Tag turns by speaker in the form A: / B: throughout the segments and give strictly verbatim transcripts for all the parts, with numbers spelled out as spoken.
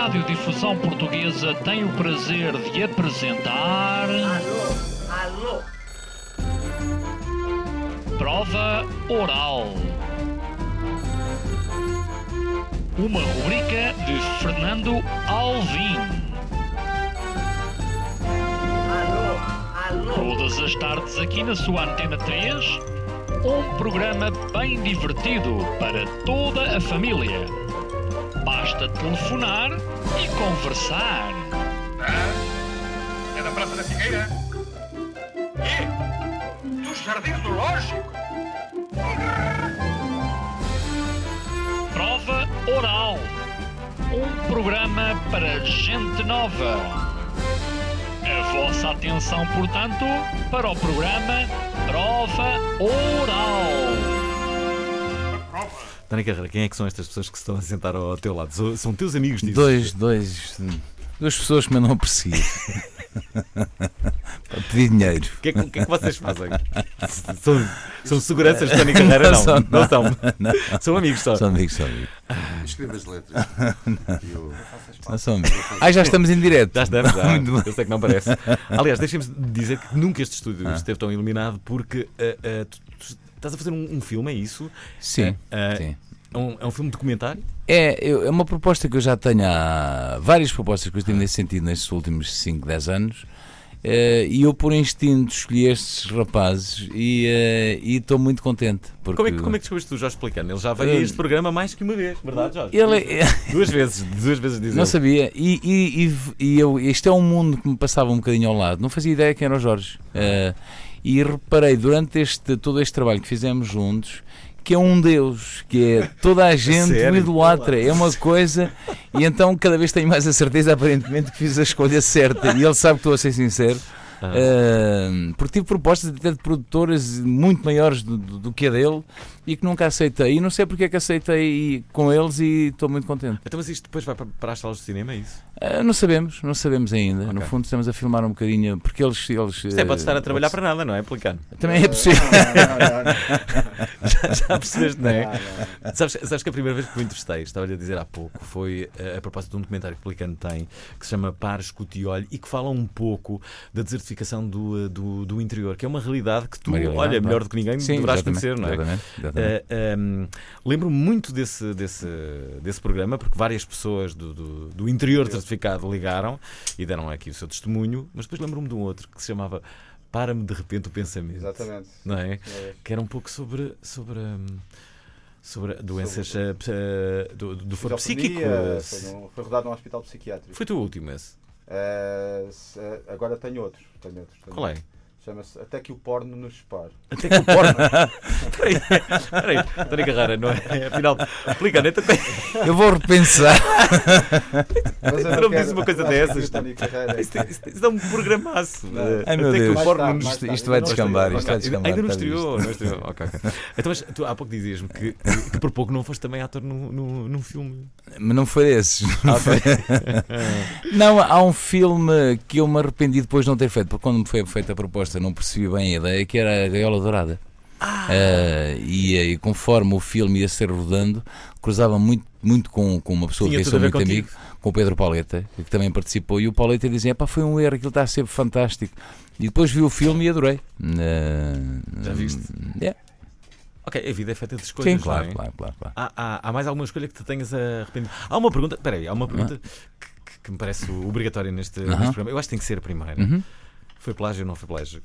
A: Radiodifusão Portuguesa tem o prazer de apresentar...
B: Alô, alô.
A: Prova Oral. Uma rubrica de Fernando Alvim.
B: Alô, alô.
A: Todas as tardes aqui na sua Antena três, um programa bem divertido para toda a família. Basta telefonar e conversar.
C: Ah, é da Praça da Figueira? E? Dos Jardins do Lógico?
A: Prova Oral. Um programa para gente nova. A vossa atenção, portanto, para o programa Prova Oral.
D: Tânia Carreira, quem é que são estas pessoas que se estão a sentar ao teu lado? São, são teus amigos, dizes?
E: Dois, dois, duas pessoas que eu não aprecio. Para pedir dinheiro.
D: O que, é que, o que é que vocês fazem? São, são seguranças de Tânia Carreira? Não, não,
E: são,
D: não,
E: não.
D: são.
E: Não.
D: São amigos só.
E: São amigos, são amigos.
C: Escreva as letras. Eu...
E: Não são amigos. Ah, já estamos em direto.
D: Já estamos, já.
E: Muito bem.
D: Eu sei que não parece. Aliás, deixem-me dizer que nunca este estúdio ah. esteve tão iluminado porque uh, uh, tu, tu estás a fazer um, um filme, é isso?
E: Sim,
D: Uh,
E: sim.
D: É um, é um filme documentário?
E: É, eu- é uma proposta que eu já tenho há várias propostas que eu tive nesse sentido nestes últimos cinco, dez anos. eh, E eu, por instinto, escolhi estes rapazes e eh, e estou muito contente. Porque
D: Como é, que, como é que descobriste o Jorge Pelicano? Ele já veio a este programa mais que uma vez, verdade, Jorge?
E: ele é-
D: Duas vezes, duas vezes diz
E: Não
D: ele.
E: sabia, e, e, e, e eu, este é um mundo que me passava um bocadinho ao lado, não fazia ideia quem era o Jorge. Eh, e reparei durante este, todo este trabalho que fizemos juntos que é um Deus, que é toda a gente
D: Sério?
E: o idolatra, é uma coisa, e então cada vez tenho mais a certeza, aparentemente, que fiz a escolha certa, e ele sabe que estou a ser sincero.
D: Ah.
E: Uh, porque tive propostas até de produtoras muito maiores do, do, do que a dele e que nunca aceitei, e não sei porque é que aceitei com eles e estou muito contente.
D: Então, mas isto depois vai para, para as salas de cinema, é isso?
E: Uh, não sabemos, não sabemos ainda.
D: Ok.
E: No fundo estamos a filmar um bocadinho, porque eles... eles
D: Isto é, pode estar a
E: uh,
D: trabalhar para nada, não é, Pelicano?
E: Também é possível.
D: Já, já percebeste, não é? Sabes, sabes que a primeira vez que o entrevistei, estava-lhe a dizer há pouco, foi a, a propósito de um documentário que o Pelicano tem, que se chama Pares, Escute e Olhe, e que fala um pouco da desertificação do, do, do interior, que é uma realidade que tu,
E: Uma realidade,
D: olha,
E: não é?
D: melhor do que ninguém,
E: Sim,
D: deverás
E: exatamente,
D: conhecer, não é?
E: exatamente, exatamente.
D: Uh, um, Lembro-me muito desse, desse, desse programa, porque várias pessoas do, do, do interior desertificado ligaram e deram aqui o seu testemunho, mas depois lembro-me de um outro que se chamava Para-me de Repente o Pensamento.
F: Exatamente.
D: Não é?
F: É.
D: Que era um pouco sobre, sobre, hum, sobre doenças
F: Sobre-
D: uh, uh, do, do foro psíquico.
F: Esquizofrenia, Foi, no- foi rodado num hospital psiquiátrico.
D: Foi o teu último esse?
F: Eh, se- eh, agora tenho outros. Tenho outros tenho
D: Qual é?
F: outros. Chama-se Até que o porno nos separe.
D: Até que o porno. Peraí, peraí, Tânia Carreira, não é? Afinal, Pelicano, então.
E: Eu vou repensar.
F: Mas eu
D: Tu não me
F: quero-
D: dizes uma coisa
F: acho que
D: dessas,
F: o Tânia Carreira-
D: Isto, isto, isto é um programaço.
F: Não.
D: Uh,
E: Ai, meu
D: até que
E: Deus.
D: o porno
F: Mais
D: nos-
F: tarde,
E: Isto,
F: mais
E: isto
F: tarde.
E: vai
F: Ainda não
E: descambar,
F: estreou.
E: isto vai
D: Ok,
E: descambar.
D: ainda não
E: está
D: estreou,
E: visto.
D: não estreou. Ok, ok. Então, mas tu há pouco dizias-me que, que, que por pouco não foste também ator num, num, num filme.
E: Mas não foi desses. Não,
D: Ah,
E: foi. Não, há um filme que eu me arrependi depois de não ter feito, porque quando me foi feita a proposta não percebi bem a ideia, que era a Gaiola Dourada.
D: Ah.
E: Eh, e, e conforme o filme ia ser rodando, cruzava muito, muito com, com uma pessoa
D: Tinha
E: que eu
D: tudo a
E: sou
D: ver
E: muito
D: contigo.
E: amigo, com o Pedro Pauleta, que também participou, e o Pauleta dizia: pá, foi um erro, aquilo está a ser fantástico. E depois vi o filme e adorei. Eh,
D: Já viste?
E: é.
D: Ok, a vida é feita de escolhas.
E: Sim, claro,
D: não é?
E: claro, claro, claro.
D: Há, há, há mais alguma escolha que te tenhas arrependido? Há uma pergunta, espera aí, há uma pergunta que, que- que me parece obrigatória neste, neste
E: Aham.
D: programa. Eu acho que tem que ser a primeira.
E: Uhum.
D: Foi plágio ou não foi plágio?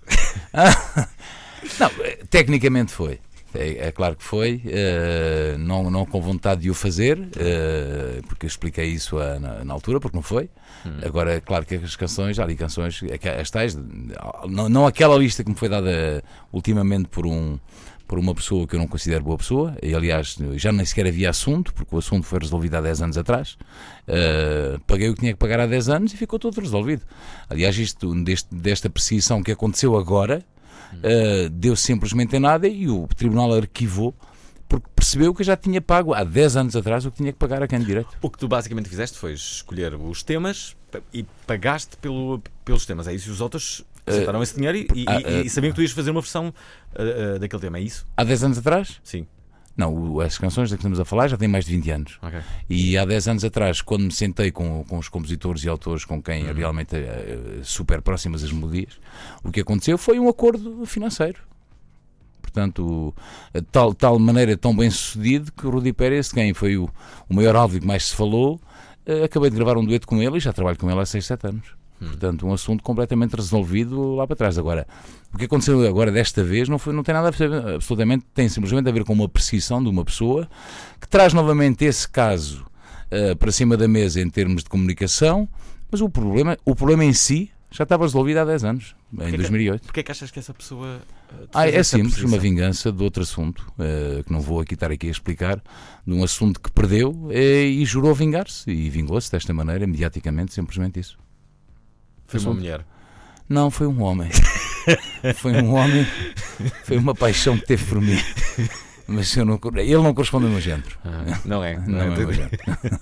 E: Não, eh, tecnicamente foi. É, é claro que foi, eh, não, não com vontade de o fazer, eh, porque eu expliquei isso a- na, na altura, porque não foi.
D: Hum.
E: Agora, é claro que as canções, há ali canções, aque- as tais, não, não aquela lista que me foi dada ultimamente por um. Por uma pessoa que eu não considero boa pessoa, e aliás já nem sequer havia assunto, porque o assunto foi resolvido há dez anos atrás. Uh, paguei o que tinha que pagar há dez anos e ficou tudo resolvido. Aliás, isto, deste, desta apreciação que aconteceu agora, uh, deu simplesmente em nada e o Tribunal arquivou, porque percebeu que eu já tinha pago há dez anos atrás o que tinha que pagar a quem de direito.
D: O que tu basicamente fizeste foi escolher os temas e pagaste pelo, pelos temas. É isso? E os outros aceitaram esse dinheiro e, e-
E: ah,
D: e- e
E: ah,
D: sabiam que tu ias fazer uma versão uh, uh, daquele tema. É isso?
E: Há dez anos atrás?
D: Sim.
E: Não, o- as canções da que estamos a falar já têm mais de vinte anos.
D: Ok.
E: E há dez anos atrás, quando me sentei com, com os compositores e autores com quem
D: Uhum.
E: realmente eh, super próximas as melodias, o que aconteceu foi um acordo financeiro. Portanto, de tal, tal maneira tão bem sucedido que o Rudi Pérez, de quem foi o, o maior álbum que mais se falou, eh, acabei de gravar um dueto com ele e já trabalho com ele há seis, sete anos. Portanto, um assunto completamente resolvido lá para trás. Agora, o que aconteceu agora desta vez não, foi, não tem nada a ver, absolutamente, tem simplesmente a ver com uma perseguição de uma pessoa que traz novamente esse caso uh, para cima da mesa em termos de comunicação, mas o problema, o problema em si já estava resolvido há dez anos, em
D: que-
E: dois mil e oito.
D: Porquê é que achas que essa pessoa. uh, te
E: Ah,
D: fez
E: é
D: essa
E: simples,
D: perseguição?
E: uma vingança de outro assunto, uh, que não vou aqui estar aqui a explicar, de um assunto que perdeu eh, e jurou vingar-se, e vingou-se desta maneira, mediaticamente, simplesmente isso.
D: Foi uma
E: assunto.
D: mulher.
E: Não, foi um homem. Foi um homem. Foi uma paixão que teve por mim. Mas eu não, ele não corresponde ao meu género.
D: Ah, não é.
E: Não é o meu género.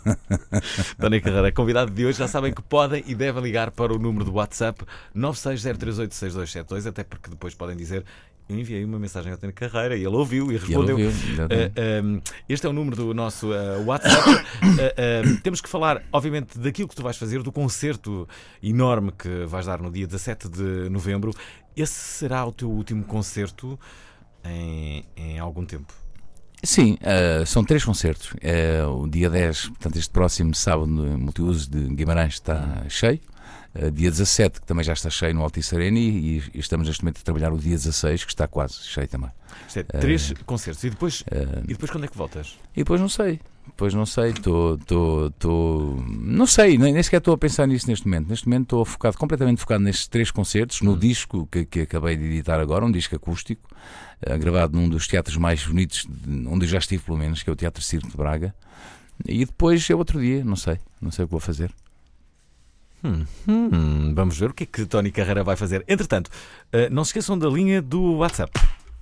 D: Tony Carreira, convidado de hoje, já sabem que podem e devem ligar para o número do WhatsApp nove seis zero três oito seis dois sete dois, até porque depois podem dizer: eu enviei uma mensagem ao Tony Carreira e ele ouviu e
E: E ele
D: respondeu.
E: ouviu, exatamente.
D: Uh, um, este é o número do nosso uh, WhatsApp. Uh, um, temos que falar, obviamente, daquilo que tu vais fazer, do concerto enorme que vais dar no dia dezassete de novembro. Esse será o teu último concerto em, em algum tempo?
E: Sim, uh, são três concertos. Uh, o dia dez, portanto, este próximo sábado, no Multiuso de Guimarães, está cheio. Uh, dia dezassete, que também já está cheio no Altice Arena, e, e estamos neste momento a trabalhar o dia dezasseis, que está quase cheio também.
D: Isto é, três concertos. E depois, e depois quando é que voltas?
E: E depois não sei, depois não sei, estou, estou, estou, não sei, nem, nem sequer estou a pensar nisso neste momento. Neste momento estou focado, completamente focado nestes três concertos, no disco que, que acabei de editar agora, um disco acústico, uh, gravado num dos teatros mais bonitos, de, onde eu já estive pelo menos, que é o Teatro Circo de Braga. E depois é outro dia, não sei, não sei o que vou fazer.
D: Hum, hum, vamos ver o que é que Tony Carreira vai fazer. Entretanto, uh, não se esqueçam da linha do WhatsApp.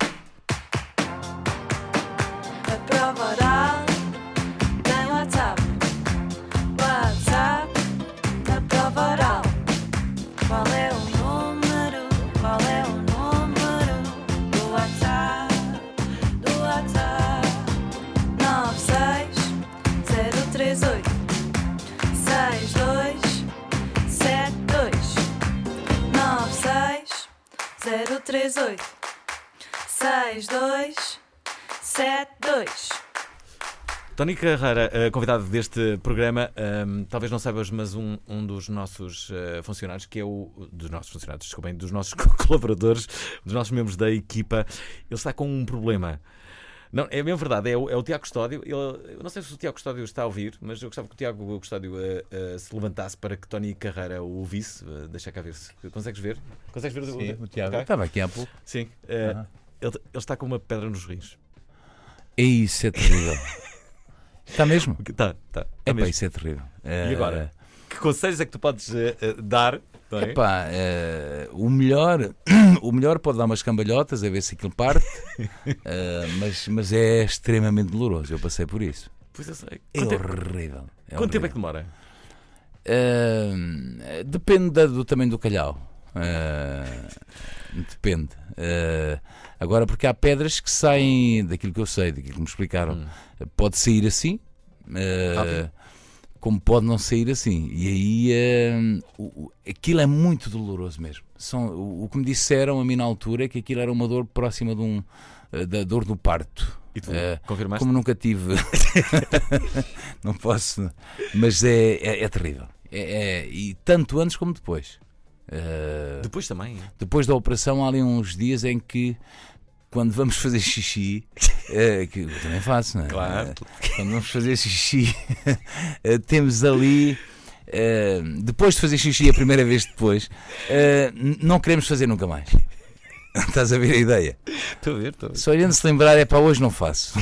G: A prova oral tem WhatsApp. WhatsApp da prova oral. Qual é o número? Qual é o número do WhatsApp? Do WhatsApp. nove seis zero três oito seis dois sete dois. nove seis zero três oito seis dois sete dois.
D: Tony Carreira, uh, convidado deste programa, um, talvez não saibas, mas um, um dos nossos uh, funcionários, que é o. Dos nossos funcionários, desculpem, dos nossos colaboradores, dos nossos membros da equipa, ele está com um problema. Não, é mesmo verdade, é o, é o Tiago Custódio. Ele, eu não sei se o Tiago Custódio está a ouvir, mas eu gostava que o Tiago Custódio uh, uh, se levantasse para que Tony Carreira o ouvisse. Uh, deixa cá ver se consegues ver. Consegues ver
E: Sim,
D: o,
E: o Tiago
D: Ok?
E: estava aqui há pouco.
D: Sim. Uh,
E: Uhum.
D: ele, ele está com uma pedra nos rins.
E: É isso, é terrível. Está mesmo?
D: Tá, tá. tá
E: É pá,
D: mesmo.
E: isso é terrível.
D: E agora? Que conselhos é que tu podes uh, uh, dar? Não é?
E: Epá, eh, o, melhor, o melhor pode dar umas cambalhotas a ver se aquilo parte, eh, mas, mas é extremamente doloroso. Eu passei por isso.
D: Pois eu sei.
E: É
D: Quanto, tempo,
E: horrível. É
D: quanto tempo é
E: horrível.
D: que demora?
E: Eh, depende da- do tamanho do calhau. Eh, depende. Eh, agora, porque há pedras que saem daquilo que eu sei, daquilo que me explicaram.
D: Hum.
E: Pode sair assim. eh,
D: Rápido.
E: Como pode não sair assim. E aí eh, o- o- aquilo é muito doloroso mesmo. São, o, o que me disseram a mim na altura é que aquilo era uma dor próxima de um, eh, da dor do parto.
D: E tu
E: Eh,
D: confirmaste?
E: Como nunca tive, não posso, mas é, é, é terrível. É, é- e tanto antes como depois. Eh,
D: Depois também.
E: depois da operação há ali uns dias em que, quando vamos fazer xixi, eh, que eu também faço, não é?
D: Claro.
E: Eh, quando vamos fazer xixi, eh, temos ali, eh, depois de fazer xixi a primeira vez depois, eh, n- não queremos fazer nunca mais. Estás a ver a ideia?
D: Estou a ver, estou a ver.
E: Só olhando se lembrar, é para hoje não faço.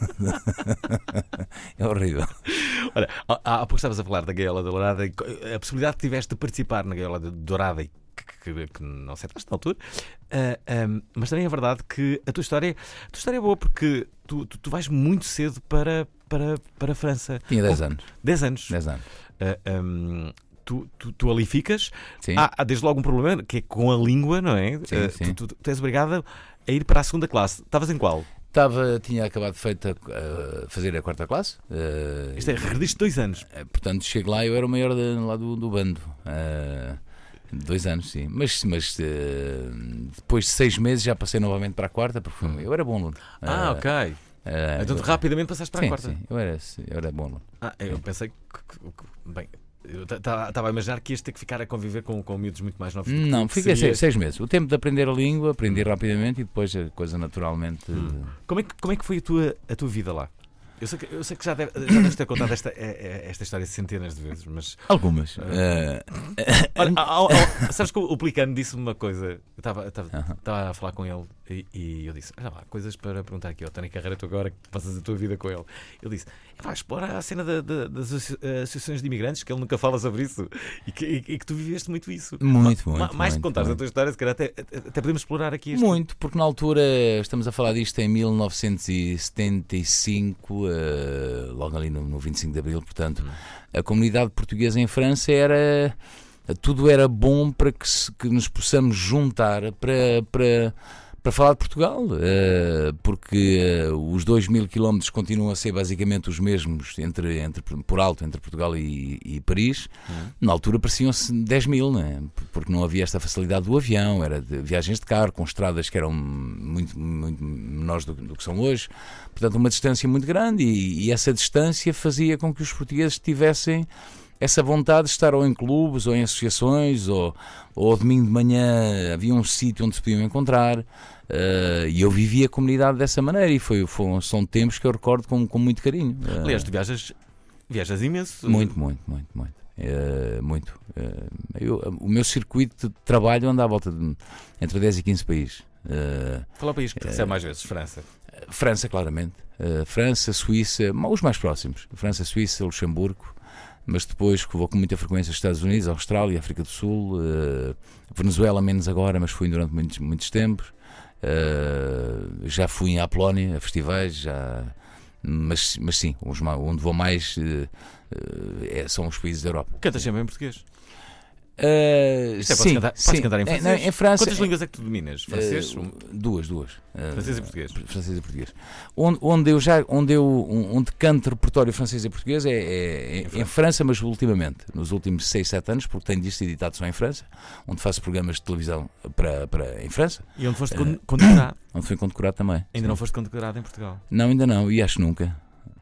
E: É horrível.
D: Olha, há, há pouco estavas a falar da Gaiola Dourada, e a possibilidade que tiveste de participar na Gaiola Dourada e que, que, que não aceitaste na altura, ah, ah, mas também é verdade que a tua história, a tua história é boa porque tu, tu, tu vais muito cedo para, para, para a França.
E: Tinha dez
D: Com-
E: anos.
D: dez anos.
E: dez anos.
D: Ah, ah, tu, tu, tu ali ficas.
E: Sim.
D: Há, há desde logo um problema que é com a língua, não é?
E: Sim,
D: Ah,
E: sim.
D: Tu, tu, tu és obrigada a ir para a segunda classe. Estavas em qual?
E: Tava, tinha acabado de feito a, a fazer a quarta classe. Uh,
D: Isto é, regrediste dois anos.
E: uh, portanto, chego lá e eu era o maior de, lá do, do bando. Uh, dois anos, sim. Mas, mas uh, depois de seis meses já passei novamente para a quarta, porque fui, eu era bom aluno.
D: Ah,
E: Uh,
D: ok.
E: uh,
D: Então
E: eu-
D: rapidamente passaste para
E: sim,
D: a quarta.
E: sim, eu era, eu era bom aluno.
D: Ah, eu pensei que. que- que- bem, eu estava a imaginar que ias ter que ficar a conviver com, com miúdos muito mais novos. do que
E: Não,
D: tu, que
E: fiquei
D: seria-
E: seis, seis meses. O tempo de aprender a língua, aprendi rapidamente e depois a coisa naturalmente. uh,
D: Como é que, como é que foi a tua, a tua vida lá? Eu sei que, eu sei que já, deve, já deves ter contado esta, eh, eh, esta história centenas de vezes, mas.
E: Algumas. Uh,
D: Olha, ao- ao- sabes que o o Pelicano disse-me uma coisa. Eu estava
E: Aham.
D: estava a falar com ele e, e eu disse: olha lá, coisas para perguntar aqui ao Tony Carreira, tu agora que passas a tua vida com ele. Ele disse: vai explorar a cena da- da- das associ- associações de imigrantes, que ele nunca fala sobre isso e que, e- e que tu viveste muito isso.
E: Muito,
D: Ma-
E: muito,
D: Mais de
E: muito,
D: contares a
E: muito.
D: tua história, se calhar até, até podemos explorar aqui este.
E: Muito, porque na altura, estamos a falar disto em mil novecentos e setenta e cinco, eh, logo ali no, no vinte e cinco de Abril, portanto, a comunidade portuguesa em França era. Tudo era bom para que, se- que nos possamos juntar para, para, para falar de Portugal, eh, porque eh, os dois mil quilómetros continuam a ser basicamente os mesmos entre, entre, por alto entre Portugal e, e Paris. Na altura pareciam-se dez mil, né? Porque não havia esta facilidade do avião, era de viagens de carro, com estradas que eram muito, muito menores do, do que são hoje. Portanto, uma distância muito grande e, e essa distância fazia com que os portugueses tivessem essa vontade de estar ou em clubes, ou em associações, ou, ou ao domingo de manhã havia um sítio onde se podiam encontrar. Uh, e eu vivi a comunidade dessa maneira e foi, foi, são tempos que eu recordo com, com muito carinho. Uh,
D: Aliás, tu viajas, viajas imenso.
E: muito, muito, muito, muito. Uh, muito. Uh, eu- o meu circuito de trabalho anda à volta de entre dez e quinze países. Uh,
D: Qual é o país que te recebe mais vezes? França.
E: França, claramente. Uh, França, Suíça, os mais próximos. França, Suíça, Luxemburgo. Mas depois que vou com muita frequência aos Estados Unidos, Austrália, África do Sul, uh, Venezuela menos agora, mas fui durante muitos, muitos tempos. Uh, já fui à Polónia, a festivais, já, mas, mas sim, os ma- onde vou mais uh, uh, é- são os países da Europa.
D: Cantas sempre em português.
E: Uh,
D: Isto é, podes
E: sim,
D: cantar, podes
E: sim.
D: cantar em
E: Eh,
D: francês.
E: não, em França,
D: Quantas línguas é que tu dominas? Francês?
E: Uh,
D: Um-
E: duas, duas. Uh,
D: Francês e português.
E: Francês e português. Onde, onde eu já, onde eu, onde canto repertório francês e português é, é- é- em França, mas ultimamente, nos últimos seis, sete anos, porque tenho discos editados só em França, onde faço programas de televisão para, para, em França,
D: E onde foste con- condecorado?
E: onde fui condecorado também.
D: Ainda
E: Sim.
D: não foste condecorado em Portugal.
E: Não, ainda não, e acho nunca.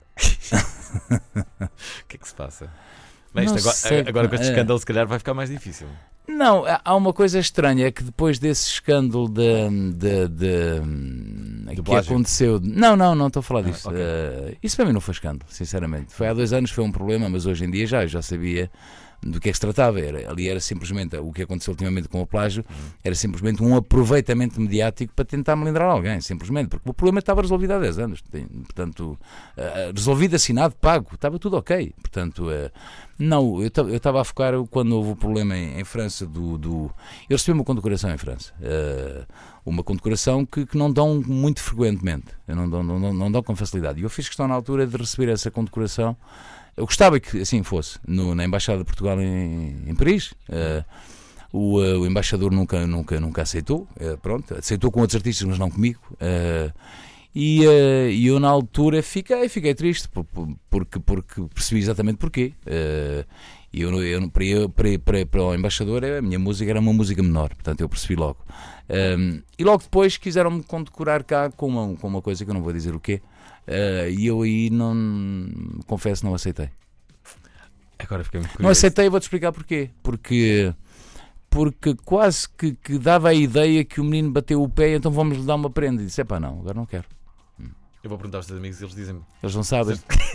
D: O que é que se passa? Bem, isto
E: Não
D: agora,
E: sei,
D: agora com este
E: é.
D: escândalo, se calhar vai ficar mais difícil.
E: Não, há- há uma coisa estranha, é que depois desse escândalo de, de, de, que
D: plágio?
E: aconteceu. Não, não, não estou a falar disso.
D: ok.
E: Eh, isso para mim não foi escândalo, sinceramente. Foi há dois anos, foi um problema, mas hoje em dia já, eu já sabia do que é que se tratava. Era, ali era simplesmente o que aconteceu ultimamente com o plágio, era simplesmente um aproveitamento mediático para tentar melindrar alguém, simplesmente, porque o problema estava resolvido há dez anos. Tem- Portanto, eh, resolvido, assinado, pago, estava tudo ok. Portanto, eh, não, eu estava a focar quando houve o problema em, em França do, do. Eu recebi uma condecoração em França. eh, uma condecoração que, que não dão muito frequentemente, não dão, não, não, não dão com facilidade. E eu fiz questão na altura de receber essa condecoração. Eu gostava que assim fosse, no- na Embaixada de Portugal em, em Paris. Eh, o, eh, o embaixador nunca, nunca, nunca aceitou. Eh, pronto, aceitou com outros artistas, mas não comigo. Eh, e eh, e eu, na altura, fiquei, fiquei triste, por- por- porque, porque percebi exatamente porquê. Eh, E eu, eu, para, eu, para, para, para o embaixador, a minha música era uma música menor, portanto eu percebi logo. Um, e logo depois quiseram-me condecorar cá com uma, com uma coisa que eu não vou dizer o quê, uh, e eu aí não, confesso, não aceitei.
D: Agora fiquei muito
E: Não
D: curioso.
E: aceitei, vou-te explicar porquê. Porque, porque quase que, que dava a ideia que o menino bateu o pé, então vamos lhe dar uma prenda. E disse: epá, não, agora não quero.
D: Eu vou perguntar aos teus amigos e eles dizem-me.
E: Eles não sabem.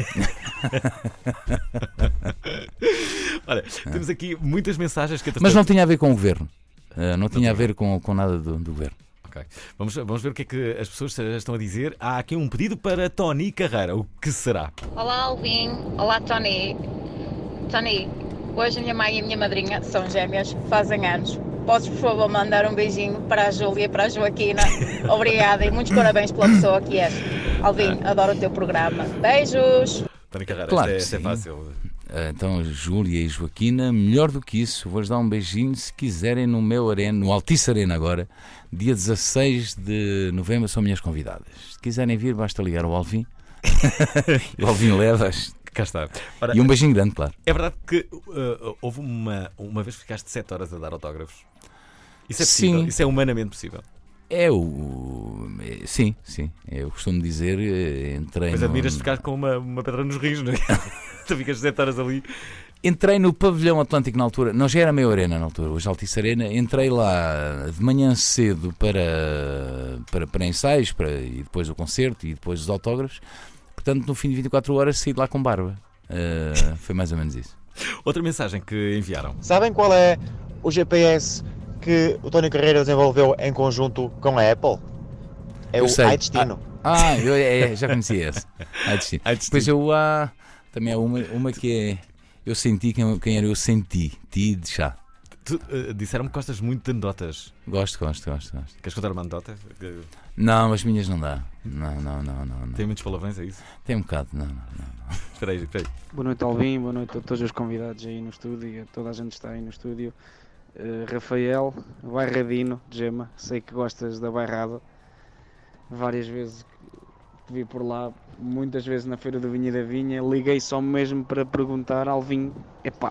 D: Olha, temos aqui muitas mensagens que
E: Mas não tinha a ver com o governo. Uh, não tinha a ver com, com nada do, do governo.
D: Ok. Vamos, vamos ver o que é que as pessoas estão a dizer. Há aqui um pedido para Tony Carreira. O que será?
H: Olá, Alvin. Olá, Tony. Tony, hoje a minha mãe e a minha madrinha são gêmeas, fazem anos. Podes, por favor, mandar um beijinho para a Júlia e para a Joaquina? Obrigada e muitos parabéns pela pessoa que és. Alvin, adoro o teu programa. Beijos!
D: Tony Carreira,
E: Claro
D: esta, é,
E: que
D: esta é
E: sim.
D: fácil.
E: Ah, então, Júlia e Joaquina, melhor do que isso, vou-vos dar um beijinho se quiserem no meu arena, no Altice Arena agora, dia dezasseis de novembro, são minhas convidadas. Se quiserem vir, basta ligar ao Alvin. O Alvin leva-as.
D: Cá está. Ora,
E: E um beijinho grande, claro.
D: é verdade que uh, houve uma, uma vez que ficaste sete horas a dar autógrafos. Isso é possível?
E: Sim.
D: Isso é humanamente possível?
E: É o. é- sim, sim. Eu costumo dizer, eh, entrei.
D: Mas
E: no-
D: admiras-te ficar com uma, uma pedra nos rios, não é? Tu ficas sete horas ali.
E: Entrei no Pavilhão Atlântico na altura, não já era meia arena na altura, hoje Altice Arena. Entrei lá de manhã cedo para, para, para ensaios, para, e depois o concerto e depois os autógrafos. Portanto, no fim de vinte e quatro horas saí de lá com barba. Uh, foi mais ou menos isso.
D: Outra mensagem que enviaram.
I: Sabem qual é o G P S que o Tony Carreira desenvolveu em conjunto com a Apple? É
E: Eu
I: o
E: sei.
I: iDestino.
E: Ah, eu, é, já conhecia esse. Ah, destino.
D: Ai, destino.
E: Depois eu há também há uma, uma que é. Eu senti quem, quem era eu senti. Ti de chá.
D: Tu, uh, disseram-me que gostas muito de anedotas.
E: Gosto, gosto, gosto, gosto.
D: Queres contar uma anedota? Que
E: Não, as minhas não dá. Não, não, não, não. não.
D: Tem muitos palavrões, é isso?
E: Tem um bocado, não, não, não.
D: Espera aí, espera aí.
J: Boa noite, Alvin, boa noite a todos os convidados aí no estúdio e a toda a gente que está aí no estúdio. Uh, Rafael, Bairradino, Gema, sei que gostas da bairrada. Várias vezes que vi por lá, muitas vezes na Feira do Vinho e da Vinha, liguei só mesmo para perguntar, Alvin, epá,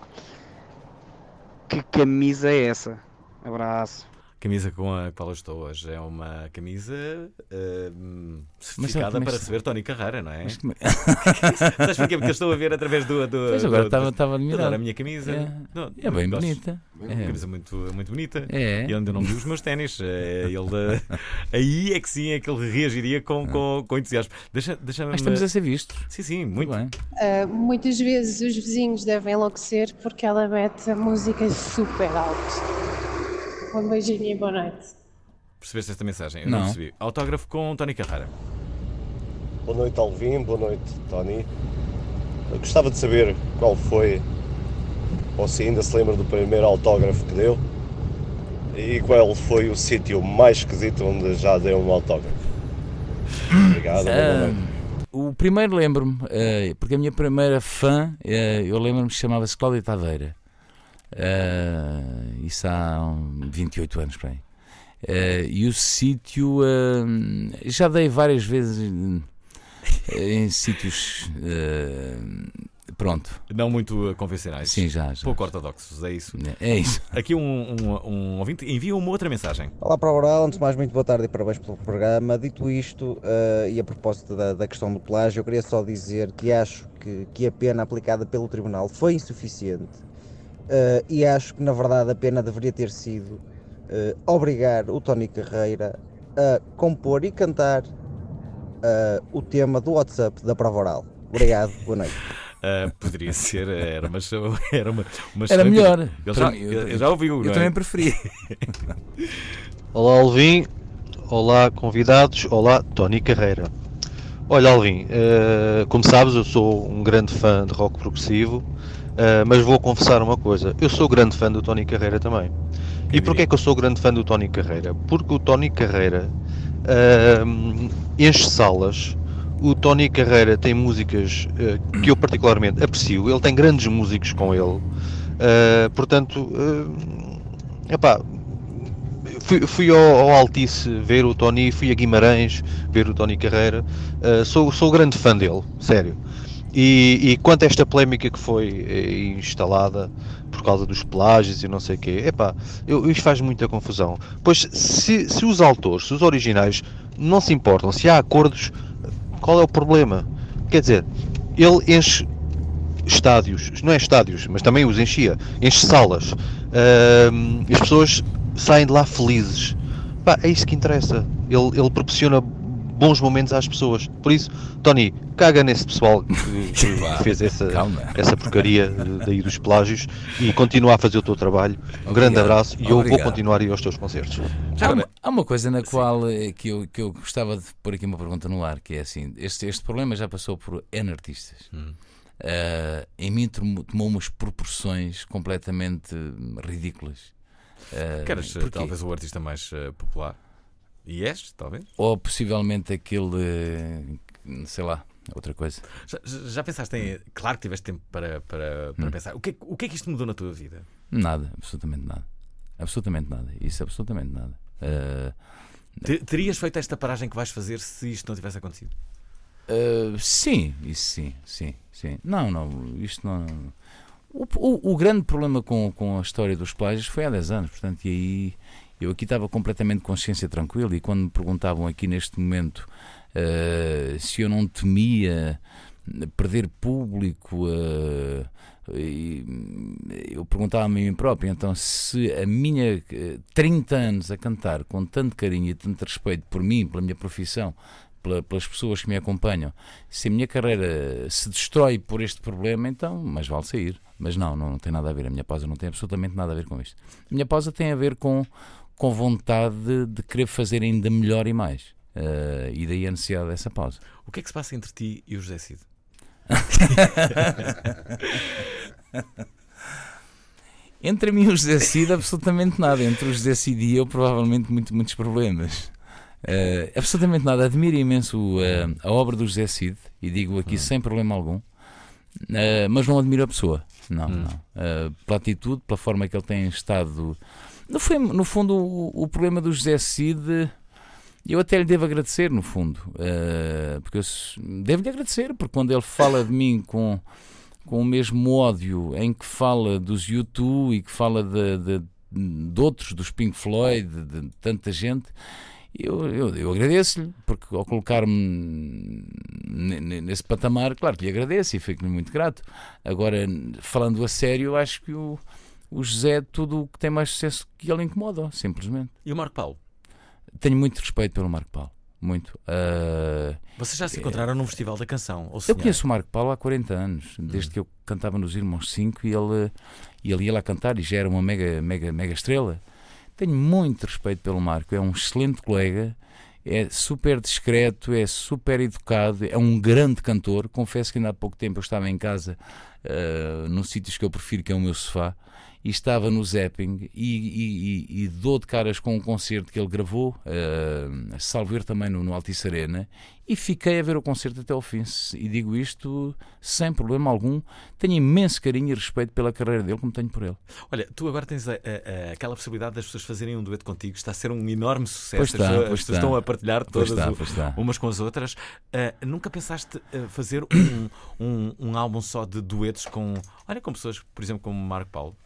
J: que camisa é essa? Abraço.
D: A camisa com a qual eu estou hoje é uma camisa uh, certificada
E: como é que
D: para
E: se-
D: receber Tony Carreira, não é?
E: Mas como é-
D: Sabes porquê? Porque eu estou a ver através do. do
E: Pois agora
D: do-
E: estava
D: do-
E: estava
D: Adoro
E: admirado.
D: a minha camisa.
E: É.
D: Não,
E: É bem
D: gosto.
E: bonita.
D: Uma
E: É.
D: camisa muito, muito bonita.
E: É.
D: E onde eu não vi os meus ténis. É, ele, eh, aí é que sim, é que ele reagiria com, com, com entusiasmo. Deixa, deixa
E: Mas estamos a ser vistos.
D: Sim, sim, muito.
E: bem.
K: Uh, muitas vezes os vizinhos devem enlouquecer porque ela mete a música super alto. Um beijinho e boa noite.
D: Percebeste esta mensagem? Eu não,
E: Não.
D: percebi. Autógrafo com Tony Carreira.
L: Boa noite, Alvin. Boa noite, Tony. Eu gostava de saber qual foi, ou se ainda se lembra do primeiro autógrafo que deu, e qual foi o sítio mais esquisito onde já deu um autógrafo. Obrigado, boa
E: Ah,
L: noite.
E: o primeiro lembro-me, eh, porque a minha primeira fã, eh, eu lembro-me que chamava-se Cláudia Taveira. Eh, isso há um, vinte e oito anos para aí. Eh, e o sítio, eh, já dei várias vezes eh, em sítios, eh, pronto.
D: Não muito eh, convencionais.
E: Sim, já, já.
D: Pouco ortodoxos, é isso.
E: É isso.
D: Aqui um, um, um ouvinte envia uma outra mensagem.
M: Olá para o Oral, antes de mais muito boa tarde e parabéns pelo programa. Dito isto, eh, e a propósito da, da questão do plágio, eu queria só dizer que acho que, que a pena aplicada pelo Tribunal foi insuficiente, eh, e acho que na verdade a pena deveria ter sido eh, obrigar o Tony Carreira a compor e cantar eh, o tema do WhatsApp da prova oral. Obrigado, boa noite.
D: Uh, poderia ser, era uma, era uma, uma
E: Era
D: excelente-
E: melhor.
D: Ele
E: Para
D: já,
E: mim, eu-
D: ele já ouviu,
E: eu
D: não é?
E: também preferi.
N: Olá Alvin, olá convidados, olá Tony Carreira. Olha Alvin, eh, como sabes eu sou um grande fã de rock progressivo, eh, mas vou confessar uma coisa, eu sou grande fã do Tony Carreira também. E porquê é que eu sou grande fã do Tony Carreira? Porque o Tony Carreira eh, enche salas, o Tony Carreira tem músicas eh, que eu particularmente aprecio, ele tem grandes músicos com ele, eh, portanto, eh, epá, Fui, fui ao, ao Altice ver o Tony, fui a Guimarães ver o Tony Carreira, uh, sou, sou grande fã dele, sério. E, e quanto a esta polémica que foi eh, instalada por causa dos plágios e não sei o quê, epá, eu, isto faz muita confusão. Pois se, se os autores, se os originais não se importam, se há acordos, qual é o problema? Quer dizer, ele enche estádios, não é estádios, mas também os enchia, enche salas, uh, as pessoas saem de lá felizes. Pá, é isso que interessa. Ele, ele proporciona bons momentos às pessoas. Por isso, Tony, caga nesse pessoal que, que fez essa, essa porcaria daí dos plágios e continua a fazer o teu trabalho. Um grande abraço e eu vou
E: Obrigado.
N: continuar a ir aos teus concertos.
E: Há uma, há uma coisa na qual eh, que eu, que eu gostava de pôr aqui uma pergunta no ar, que é assim, este, este problema já passou por N artistas.
D: Hum.
E: Uh, em mim tomou, tomou umas proporções completamente ridículas. Uh,
D: Queres
E: porquê?
D: talvez o artista mais uh, popular? E és, talvez?
E: Ou possivelmente aquele, uh, sei lá, outra coisa.
D: Já, já pensaste em. Claro que tiveste tempo para, para, para
E: Hum.
D: pensar. O que, é- o que é que isto mudou na tua vida?
E: Nada, absolutamente nada. Absolutamente nada. Isso, absolutamente nada. Uh,
D: Te- Terias feito esta paragem que vais fazer se isto não tivesse acontecido?
E: Uh, sim, isso sim, sim, sim. Não, não, isto não. O, o, o grande problema com, com a história dos plágios foi há dez anos, portanto, e aí eu aqui estava completamente de consciência tranquila. E quando me perguntavam aqui neste momento uh, se eu não temia perder público, uh, e eu perguntava a mim próprio, então, se a minha uh, trinta anos a cantar com tanto carinho e tanto respeito por mim, pela minha profissão, pelas pessoas que me acompanham, se a minha carreira se destrói por este problema, então mais vale sair. Mas não, não, não tem nada a ver. A minha pausa não tem absolutamente nada a ver com isto. A minha pausa tem a ver com, com vontade de, de querer fazer ainda melhor e mais. Uh, e daí a necessidade dessa pausa.
D: O que é que se passa entre ti e o José Cid?
E: Entre mim e o José Cid, absolutamente nada. Entre o José Cid e eu, provavelmente muito, muitos problemas. Uh, absolutamente nada. Admiro imenso uh, a obra do José Cid, e digo aqui sem problema algum, uh, mas não admiro a pessoa. Não,
D: Hum.
E: não. Uh, pela atitude, pela forma que ele tem estado. No, foi, no fundo, o, o problema do José Cid, eu até lhe devo agradecer, no fundo, uh, porque eu s- devo-lhe agradecer, porque quando ele fala de mim com, com o mesmo ódio em que fala dos U dois e que fala de, de, de outros, dos Pink Floyd, de, de tanta gente. Eu, eu, eu agradeço-lhe, porque ao colocar-me n- n- nesse patamar, claro que lhe agradeço e fico-lhe muito grato. Agora, falando a sério, eu acho que o, o José é tudo o que tem mais sucesso que ele incomoda, simplesmente.
D: E o Marco Paulo?
E: Tenho muito respeito pelo Marco Paulo, muito. Uh,
D: Vocês já se encontraram num festival da canção? Ou
E: eu
D: sonharam?
E: conheço o Marco Paulo há quarenta anos, desde que eu cantava nos Irmãos cinco, e ele, e ele ia lá cantar e já era uma mega, mega, mega estrela. Tenho muito respeito pelo Marco, é um excelente colega, é super discreto, é super educado, é um grande cantor. Confesso que ainda há pouco tempo eu estava em casa, uh, num sítio que eu prefiro, que é o meu sofá, e estava no Zapping e, e, e, e dou de caras com um concerto que ele gravou, uh, salvo erro também no, no Altice Arena, e fiquei a ver o concerto até ao fim. E digo isto sem problema algum. Tenho imenso carinho e respeito pela carreira dele, como tenho por ele.
D: Olha, tu agora tens a- a- a- aquela possibilidade das pessoas fazerem um dueto contigo. Está a ser um enorme sucesso.
E: Pois está,
D: as pessoas,
E: pois
D: as pessoas
E: está.
D: estão a partilhar
E: Pois
D: todas
E: está,
D: o-
E: pois está.
D: umas com as outras. Uh, nunca pensaste uh, fazer um, um, um álbum só de duetos com, olha, com pessoas, por exemplo, como Marco Paulo?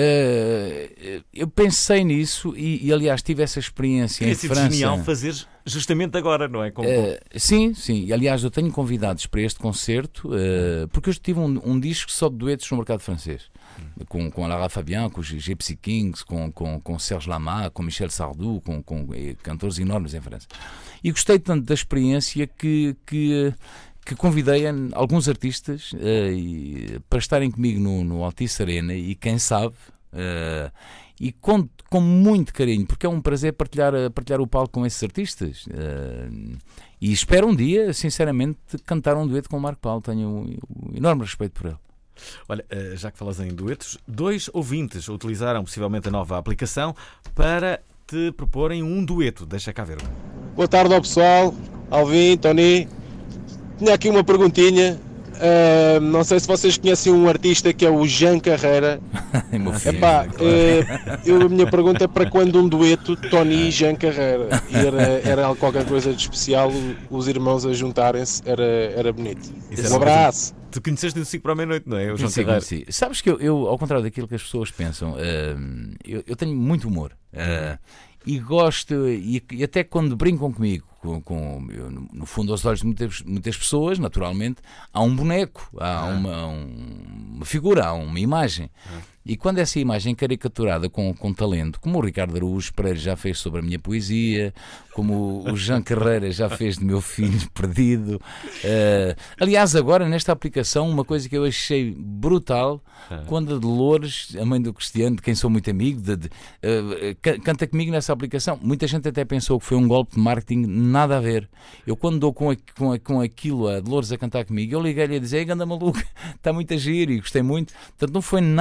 E: Uh, eu pensei nisso e, e, aliás, tive essa experiência
D: Teria
E: em
D: sido
E: França.
D: genial fazer justamente agora, não é? Com-
E: Uh, sim, sim. E, aliás, eu tenho convidados para este concerto, uh, porque eu tive um, um disco só de duetos no mercado francês, com, com a Lara Fabian, com os Gypsy Kings, com, com, com Serge Lama, com Michel Sardou, com, com eh, cantores enormes em França. E gostei tanto da experiência que, que, que convidei a- alguns artistas uh, e- para estarem comigo no, no Altice Arena, e quem sabe, uh, e com, com muito carinho, porque é um prazer partilhar, partilhar o palco com esses artistas. Uh, e espero um dia, sinceramente, cantar um dueto com o Marco Paulo. Tenho um, um enorme respeito por ele.
D: Olha, eh, já que falas em duetos, dois ouvintes utilizaram possivelmente a nova aplicação para te proporem um dueto. Deixa cá ver.
O: Boa tarde ao pessoal, Alvin, Tony. Tinha aqui uma perguntinha. Ah, não sei se vocês conhecem um artista que é o Jean Carreira.
E: Meu filho,
O: Epá,
E: claro.
O: eh, eu, a minha pergunta é para quando um dueto Tony e Jean Carreira? E era, era qualquer coisa de especial, os irmãos a juntarem-se, era, era bonito.
D: Isso era
O: Um
D: uma coisa-
O: abraço.
D: Tu conheceste o cinco para a meia-noite, não é? O João
E: Conheci,
D: Carreiro.
E: conheci. Sabes que eu, eu, ao contrário daquilo que as pessoas pensam, hum, eu, eu tenho muito humor. Uh, e gosto, e, e até quando brincam comigo, com, com, eu, no, no fundo, aos olhos de muitas, muitas pessoas, naturalmente, há um boneco, há uma, um- uma figura, há uma imagem. E quando essa imagem é caricaturada com, com talento, como o Ricardo Araújo Pereira já fez sobre a minha poesia, como o Jean Carreira já fez de meu filho perdido. Uh, aliás, agora nesta aplicação, uma coisa que eu achei brutal, quando a Dolores, a mãe do Cristiano, de quem sou muito amigo, de, de, uh, ca- canta comigo nessa aplicação. Muita gente até pensou que foi um golpe de marketing, nada a ver. Eu, quando dou com, a, com, a, com aquilo, a Dolores a cantar comigo, eu liguei-lhe a dizer: "Ei, ganda maluca, está muito a giro", e gostei muito. Portanto, não foi nada, nada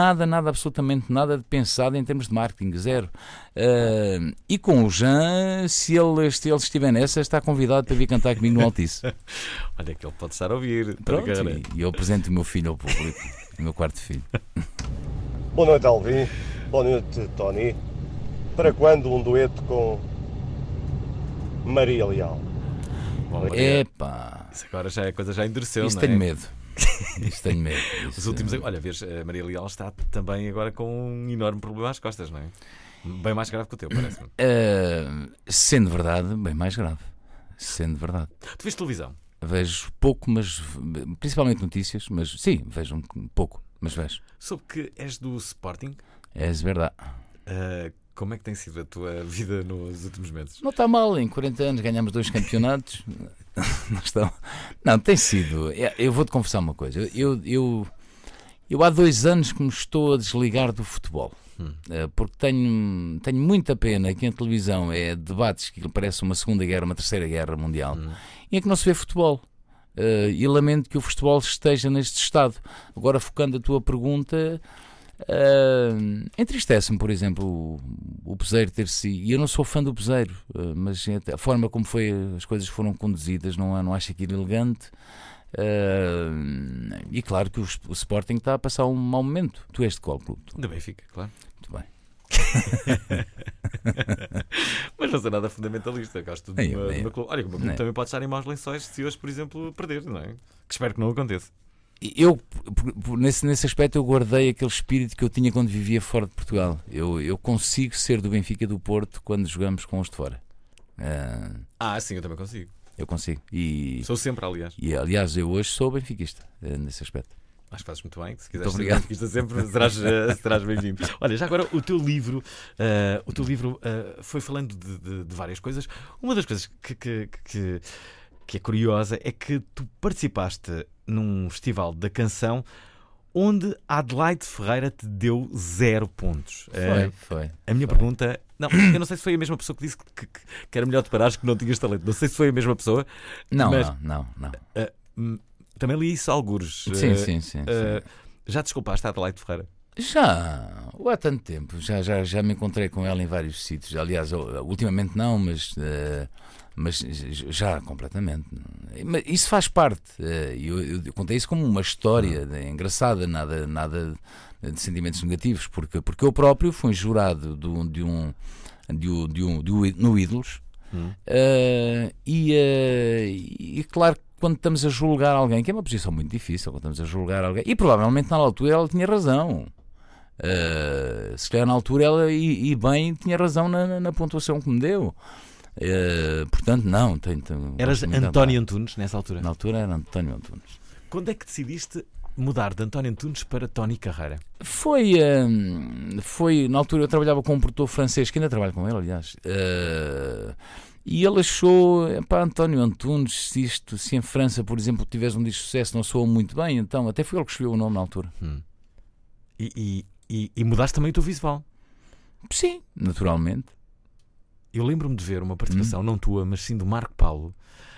E: nada, absolutamente nada de pensado em termos de marketing, zero. Uh, e com o Jean, se ele, se ele estiver nessa, está convidado para vir cantar comigo no Altice.
D: Olha que ele pode estar a ouvir.
E: Pronto, e, e eu apresento o meu filho ao público, o meu quarto filho.
L: Boa noite, Alvin. Boa noite, Tony. Para quando um dueto com Maria Leal?
D: Bom, Maria,
E: Epá!
D: Isso agora já é coisa, já endureceu,
E: Isso
D: não é?
E: tenho medo. Isso tenho medo. Isso...
D: Os últimos, olha, vês, a Maria Leal está também agora com um enorme problema às costas, não é? Bem mais grave que o teu, parece-me.
E: Uh, sendo verdade, bem mais grave. Sendo verdade.
D: Tu vês televisão?
E: Vejo pouco, mas principalmente notícias, mas sim, vejo um pouco, mas vejo.
D: Soube que és do Sporting?
E: É verdade.
D: Uh, como é que tem sido a tua vida nos últimos meses?
E: Não está mal, em quarenta anos ganhamos dois campeonatos. Não, estão... não, tem sido. Eu vou-te confessar uma coisa. Eu, eu, eu há dois anos que me estou a desligar do futebol. Hum. Porque tenho, tenho muita pena que a televisão é debates que parece uma segunda guerra, uma terceira guerra mundial, hum. e em que não se vê futebol. Uh, e lamento que o futebol esteja neste estado. Agora, focando a tua pergunta, uh, entristece-me, por exemplo, o, o Peseiro ter-se... E eu não sou fã do Peseiro, uh, mas a forma como foi, as coisas foram conduzidas, não, não acho aquilo elegante. Uh, e claro que o, o Sporting está a passar um mau momento. Tu és de qual clube?
D: Da Benfica, claro.
E: Muito bem.
D: Mas não sou nada fundamentalista. Gosto de uma, de uma clube. Olha, o meu clube também pode estar em maus lençóis se hoje, por exemplo, perder, não é? Que espero que não aconteça.
E: Eu, nesse, nesse aspecto, eu guardei aquele espírito que eu tinha quando vivia fora de Portugal. Eu, eu consigo ser do Benfica e do Porto quando jogamos com os de fora. Uh,
D: ah, sim, eu também consigo.
E: Eu consigo. E,
D: sou sempre, aliás.
E: E, aliás, eu hoje sou benfiquista, nesse aspecto.
D: Acho que fazes muito bem. Se quiseres ser benfiquista sempre, serás, serás bem-vindo. Olha, já agora o teu livro, uh, o teu livro uh, foi falando de, de, de várias coisas. Uma das coisas que, que, que, que é curiosa é que tu participaste num festival da canção onde Adelaide Ferreira te deu zero pontos.
E: Foi,
D: uh,
E: foi.
D: A minha
E: foi.
D: pergunta... Não, eu não sei se foi a mesma pessoa que disse que, que, que era melhor te parares, que não tinhas talento. Não sei se foi a mesma pessoa.
E: Não,
D: mas,
E: não, não. não.
D: Uh, também li isso algures.
E: Sim,
D: uh,
E: sim, sim,
D: uh,
E: sim.
D: Já desculpaste a Adelaide Ferreira?
E: Já, há tanto tempo. Já, já, já me encontrei com ela em vários sítios. Aliás, ultimamente não, mas, uh, mas já completamente. Mas isso faz parte. Uh, eu, eu contei isso como uma história ah. engraçada, nada, nada de sentimentos negativos, porque, porque eu próprio fui jurado de, de um. De, de um, de um, no Ídolos hum. uh, e, uh, e claro que quando estamos a julgar alguém, que é uma posição muito difícil, quando estamos a julgar alguém, e provavelmente na altura ela tinha razão, uh, se calhar na altura ela e, e bem tinha razão na, na pontuação que me deu, uh, portanto não tenho, tenho,
D: Eras António Antunes nessa altura?
E: Na altura era António Antunes.
D: Quando é que decidiste mudar de António Antunes para Tony Carreira?
E: Foi, uh, foi na altura eu trabalhava com um produtor francês, que ainda trabalho com ele, aliás, uh, e ele achou, pá, António Antunes, se isto, se em França, por exemplo, tivesse um disco de sucesso, não soa muito bem, então até foi ele que escolheu o nome na altura.
D: Hum. E, e, e, e mudaste também o teu visual?
E: Sim, naturalmente.
D: Eu lembro-me de ver uma participação, hum. não tua, mas sim do Marco Paulo,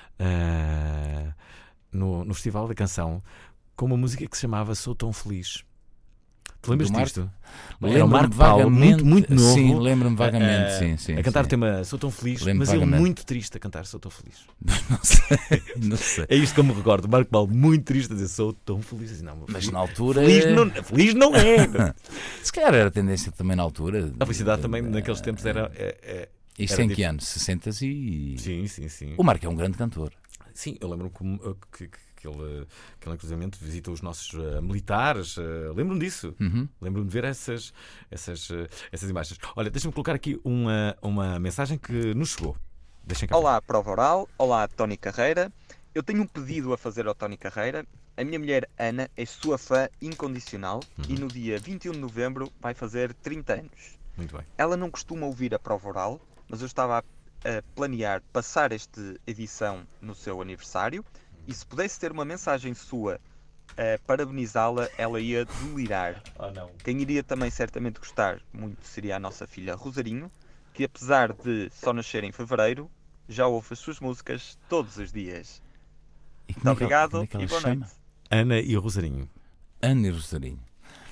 D: uh, no, no Festival da Canção, com uma música que se chamava Sou Tão Feliz. Te lembras disto? Era o Marco Paulo, muito, muito novo.
E: Sim, lembro-me vagamente.
D: A,
E: sim, sim,
D: a cantar
E: sim.
D: o tema Sou Tão Feliz,
E: lembro
D: mas
E: vagamente.
D: ele muito triste a cantar Sou Tão Feliz.
E: Não sei, não sei.
D: É isto que eu me recordo. Marco Paulo muito triste a dizer Sou Tão Feliz. Assim, não,
E: mas
D: feliz,
E: na altura.
D: Feliz não, feliz não é.
E: Se calhar era a tendência também na altura.
D: A felicidade também naqueles tempos era. É, é,
E: Isto
D: era
E: em
D: difícil.
E: que anos? sessenta e.
D: Sim, sim, sim.
E: O Marco é um grande cantor.
D: Sim, eu lembro-me como, que, que, que, ele, que ele, inclusive, visita os nossos uh, militares. Uh, lembro-me disso.
E: Uhum.
D: Lembro-me de ver essas, essas, uh, essas imagens. Olha, deixa-me colocar aqui uma, uma mensagem que nos chegou. Deixem cá.
P: Olá, Prova Oral. Olá, Tony Carreira. Eu tenho um pedido a fazer ao Tony Carreira. A minha mulher, Ana, é sua fã incondicional uhum. e no dia vinte e um de novembro vai fazer trinta anos.
D: Muito bem.
P: Ela não costuma ouvir a Prova Oral, mas eu estava a a planear passar esta edição no seu aniversário e se pudesse ter uma mensagem sua a parabenizá-la, ela ia delirar.
D: Oh, não.
P: Quem iria também certamente gostar muito seria a nossa filha Rosarinho, que apesar de só nascer em fevereiro, já ouve as suas músicas todos os dias. Muito obrigado
E: é que
P: e boa
E: chama?
P: noite.
D: Ana e Rosarinho.
E: Ana e Rosarinho.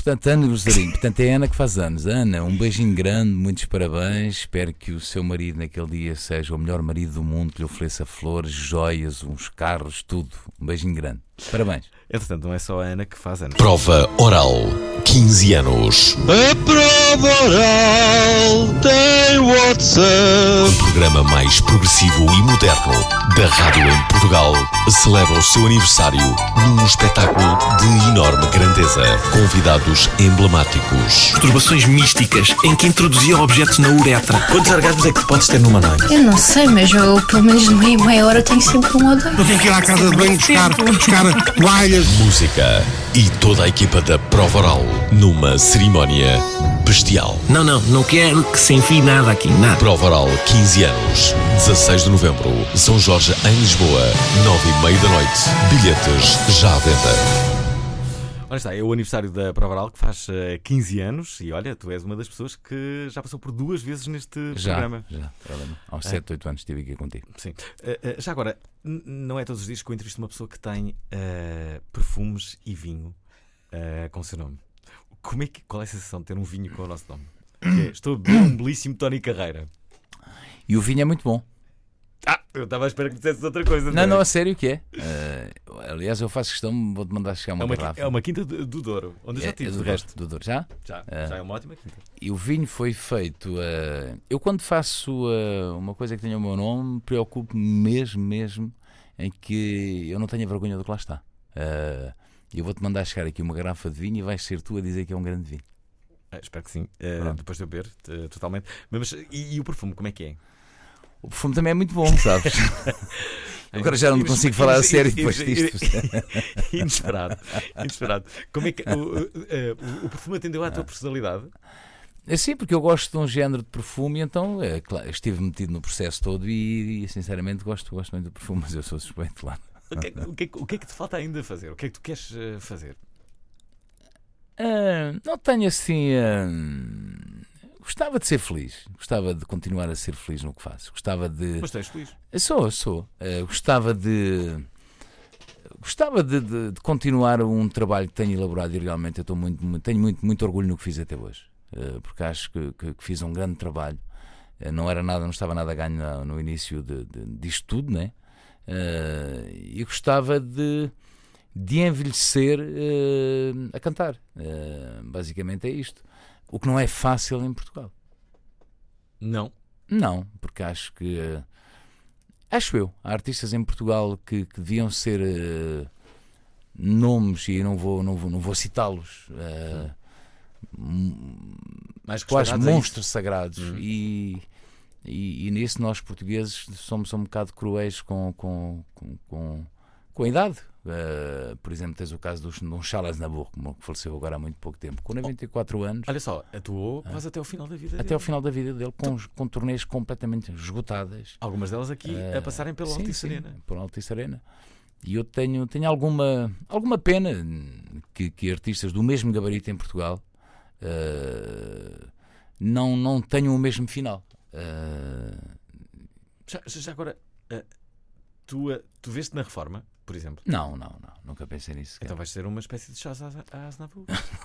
E: Portanto, Ana Gostarinho, portanto, é a Ana que faz anos. Ana, um beijinho grande, muitos parabéns. Espero que o seu marido naquele dia seja o melhor marido do mundo, que lhe ofereça flores, joias, uns carros, tudo. Um beijinho grande. Parabéns.
D: Entretanto, não é só a Ana que faz anos.
Q: Prova Oral, quinze anos.
N: A prova oral tem WhatsApp.
Q: O programa mais progressivo e moderno da rádio em Portugal celebra o seu aniversário num espetáculo de enorme grandeza. Convidados emblemáticos.
R: Perturbações místicas em que introduzia objetos na uretra. Quantos orgasmos é que tu podes ter numa noite?
S: Eu não sei, mas eu pelo menos de meia meia hora tenho sempre um ou dois.
R: Eu tenho que ir à casa de banho buscar, buscar toalhas.
Q: Música e toda a equipa da Prova Oral numa cerimónia bestial.
R: Não, não, não quero que se enfie nada aqui, nada.
Q: Prova Oral, quinze anos, dezasseis de novembro, São Jorge, em Lisboa, nove e meia da noite. Bilhetes já à venda.
D: Olha está, é o aniversário da Prova Oral que faz uh, quinze anos e olha, tu és uma das pessoas que já passou por duas vezes neste
E: já,
D: programa.
E: Já, há uns sete, oito anos estive aqui contigo.
D: Sim. Uh, uh, já agora, n- não é todos os dias que eu entrevisto uma pessoa que tem uh, perfumes e vinho uh, com o seu nome. Como é que, qual é a sensação de ter um vinho com o nosso nome? Que é, estou a beber um belíssimo Tony Carreira.
E: E o vinho é muito bom.
D: Ah, eu estava à espera que dissesses outra coisa.
E: Não, não, a sério que é. Uh, aliás, eu faço questão, vou-te mandar chegar uma,
D: é uma
E: garrafa.
D: É uma quinta do, do Douro, onde eu já
E: é,
D: tive.
E: É do resto do Douro, já?
D: Já,
E: uh,
D: já é uma ótima quinta.
E: E o vinho foi feito. Uh, eu, quando faço uh, uma coisa que tenha o meu nome, preocupo-me mesmo, mesmo em que eu não tenha vergonha do que lá está. Uh, eu vou-te mandar chegar aqui uma garrafa de vinho e vais ser tu a dizer que é um grande vinho.
D: Ah, espero que sim. Uh, depois de eu beber, uh, totalmente. Mas, e, e o perfume, como é que é?
E: O perfume também é muito bom, sabes? Agora já não consigo falar a sério depois disto.
D: Inesperado. Inesperado. Como é que o, o, o, o perfume atendeu à tua personalidade?
E: É sim, porque eu gosto de um género de perfume, então é, claro, estive metido no processo todo e, e sinceramente gosto, gosto muito do perfume, mas eu sou suspeito lá.
D: O que, é, o, que é, o que é que te falta ainda fazer? O que é que tu queres uh, fazer?
E: Uh, não tenho assim. Uh, gostava de ser feliz. Gostava de continuar a ser feliz no que faço. Gostava de.
D: Mas estás feliz?
E: Eu sou, sou. Uh, gostava de. Gostava de, de, de continuar um trabalho que tenho elaborado e realmente eu estou muito, muito, tenho muito, muito orgulho no que fiz até hoje. Uh, porque acho que, que, que fiz um grande trabalho. Uh, não era nada, não estava nada a ganho no, no início de, de, disto tudo, né? Uh, e gostava de. de envelhecer uh, a cantar. Uh, basicamente é isto. O que não é fácil em Portugal.
D: Não?
E: Não, porque acho que... Uh, acho eu. Há artistas em Portugal que, que deviam ser uh, nomes, e não vou, não vou, não vou citá-los, uh,
D: mais
E: quase monstros
D: é
E: sagrados. Uhum. E, e, e nisso nós portugueses somos um bocado cruéis com, com, com, com, com a idade. Uh, por exemplo, tens o caso de um Charles Aznavour, que faleceu agora há muito pouco tempo, com noventa e quatro anos.
D: Olha só, atuou quase uh, até ao final da vida
E: até
D: dele.
E: ao final da vida dele, com, com turnês completamente esgotadas.
D: Algumas delas aqui uh, a passarem pela
E: sim,
D: Altice
E: sim,
D: Arena.
E: Por Altice Arena. E eu tenho, tenho alguma, alguma pena que, que artistas do mesmo gabarito em Portugal uh, não, não tenham o mesmo final. Uh,
D: já, já agora, uh, tu, uh, tu veste na Reforma? Por exemplo?
E: Não, não, não, nunca pensei nisso.
D: Então vais ser uma espécie de chás a Aznavour.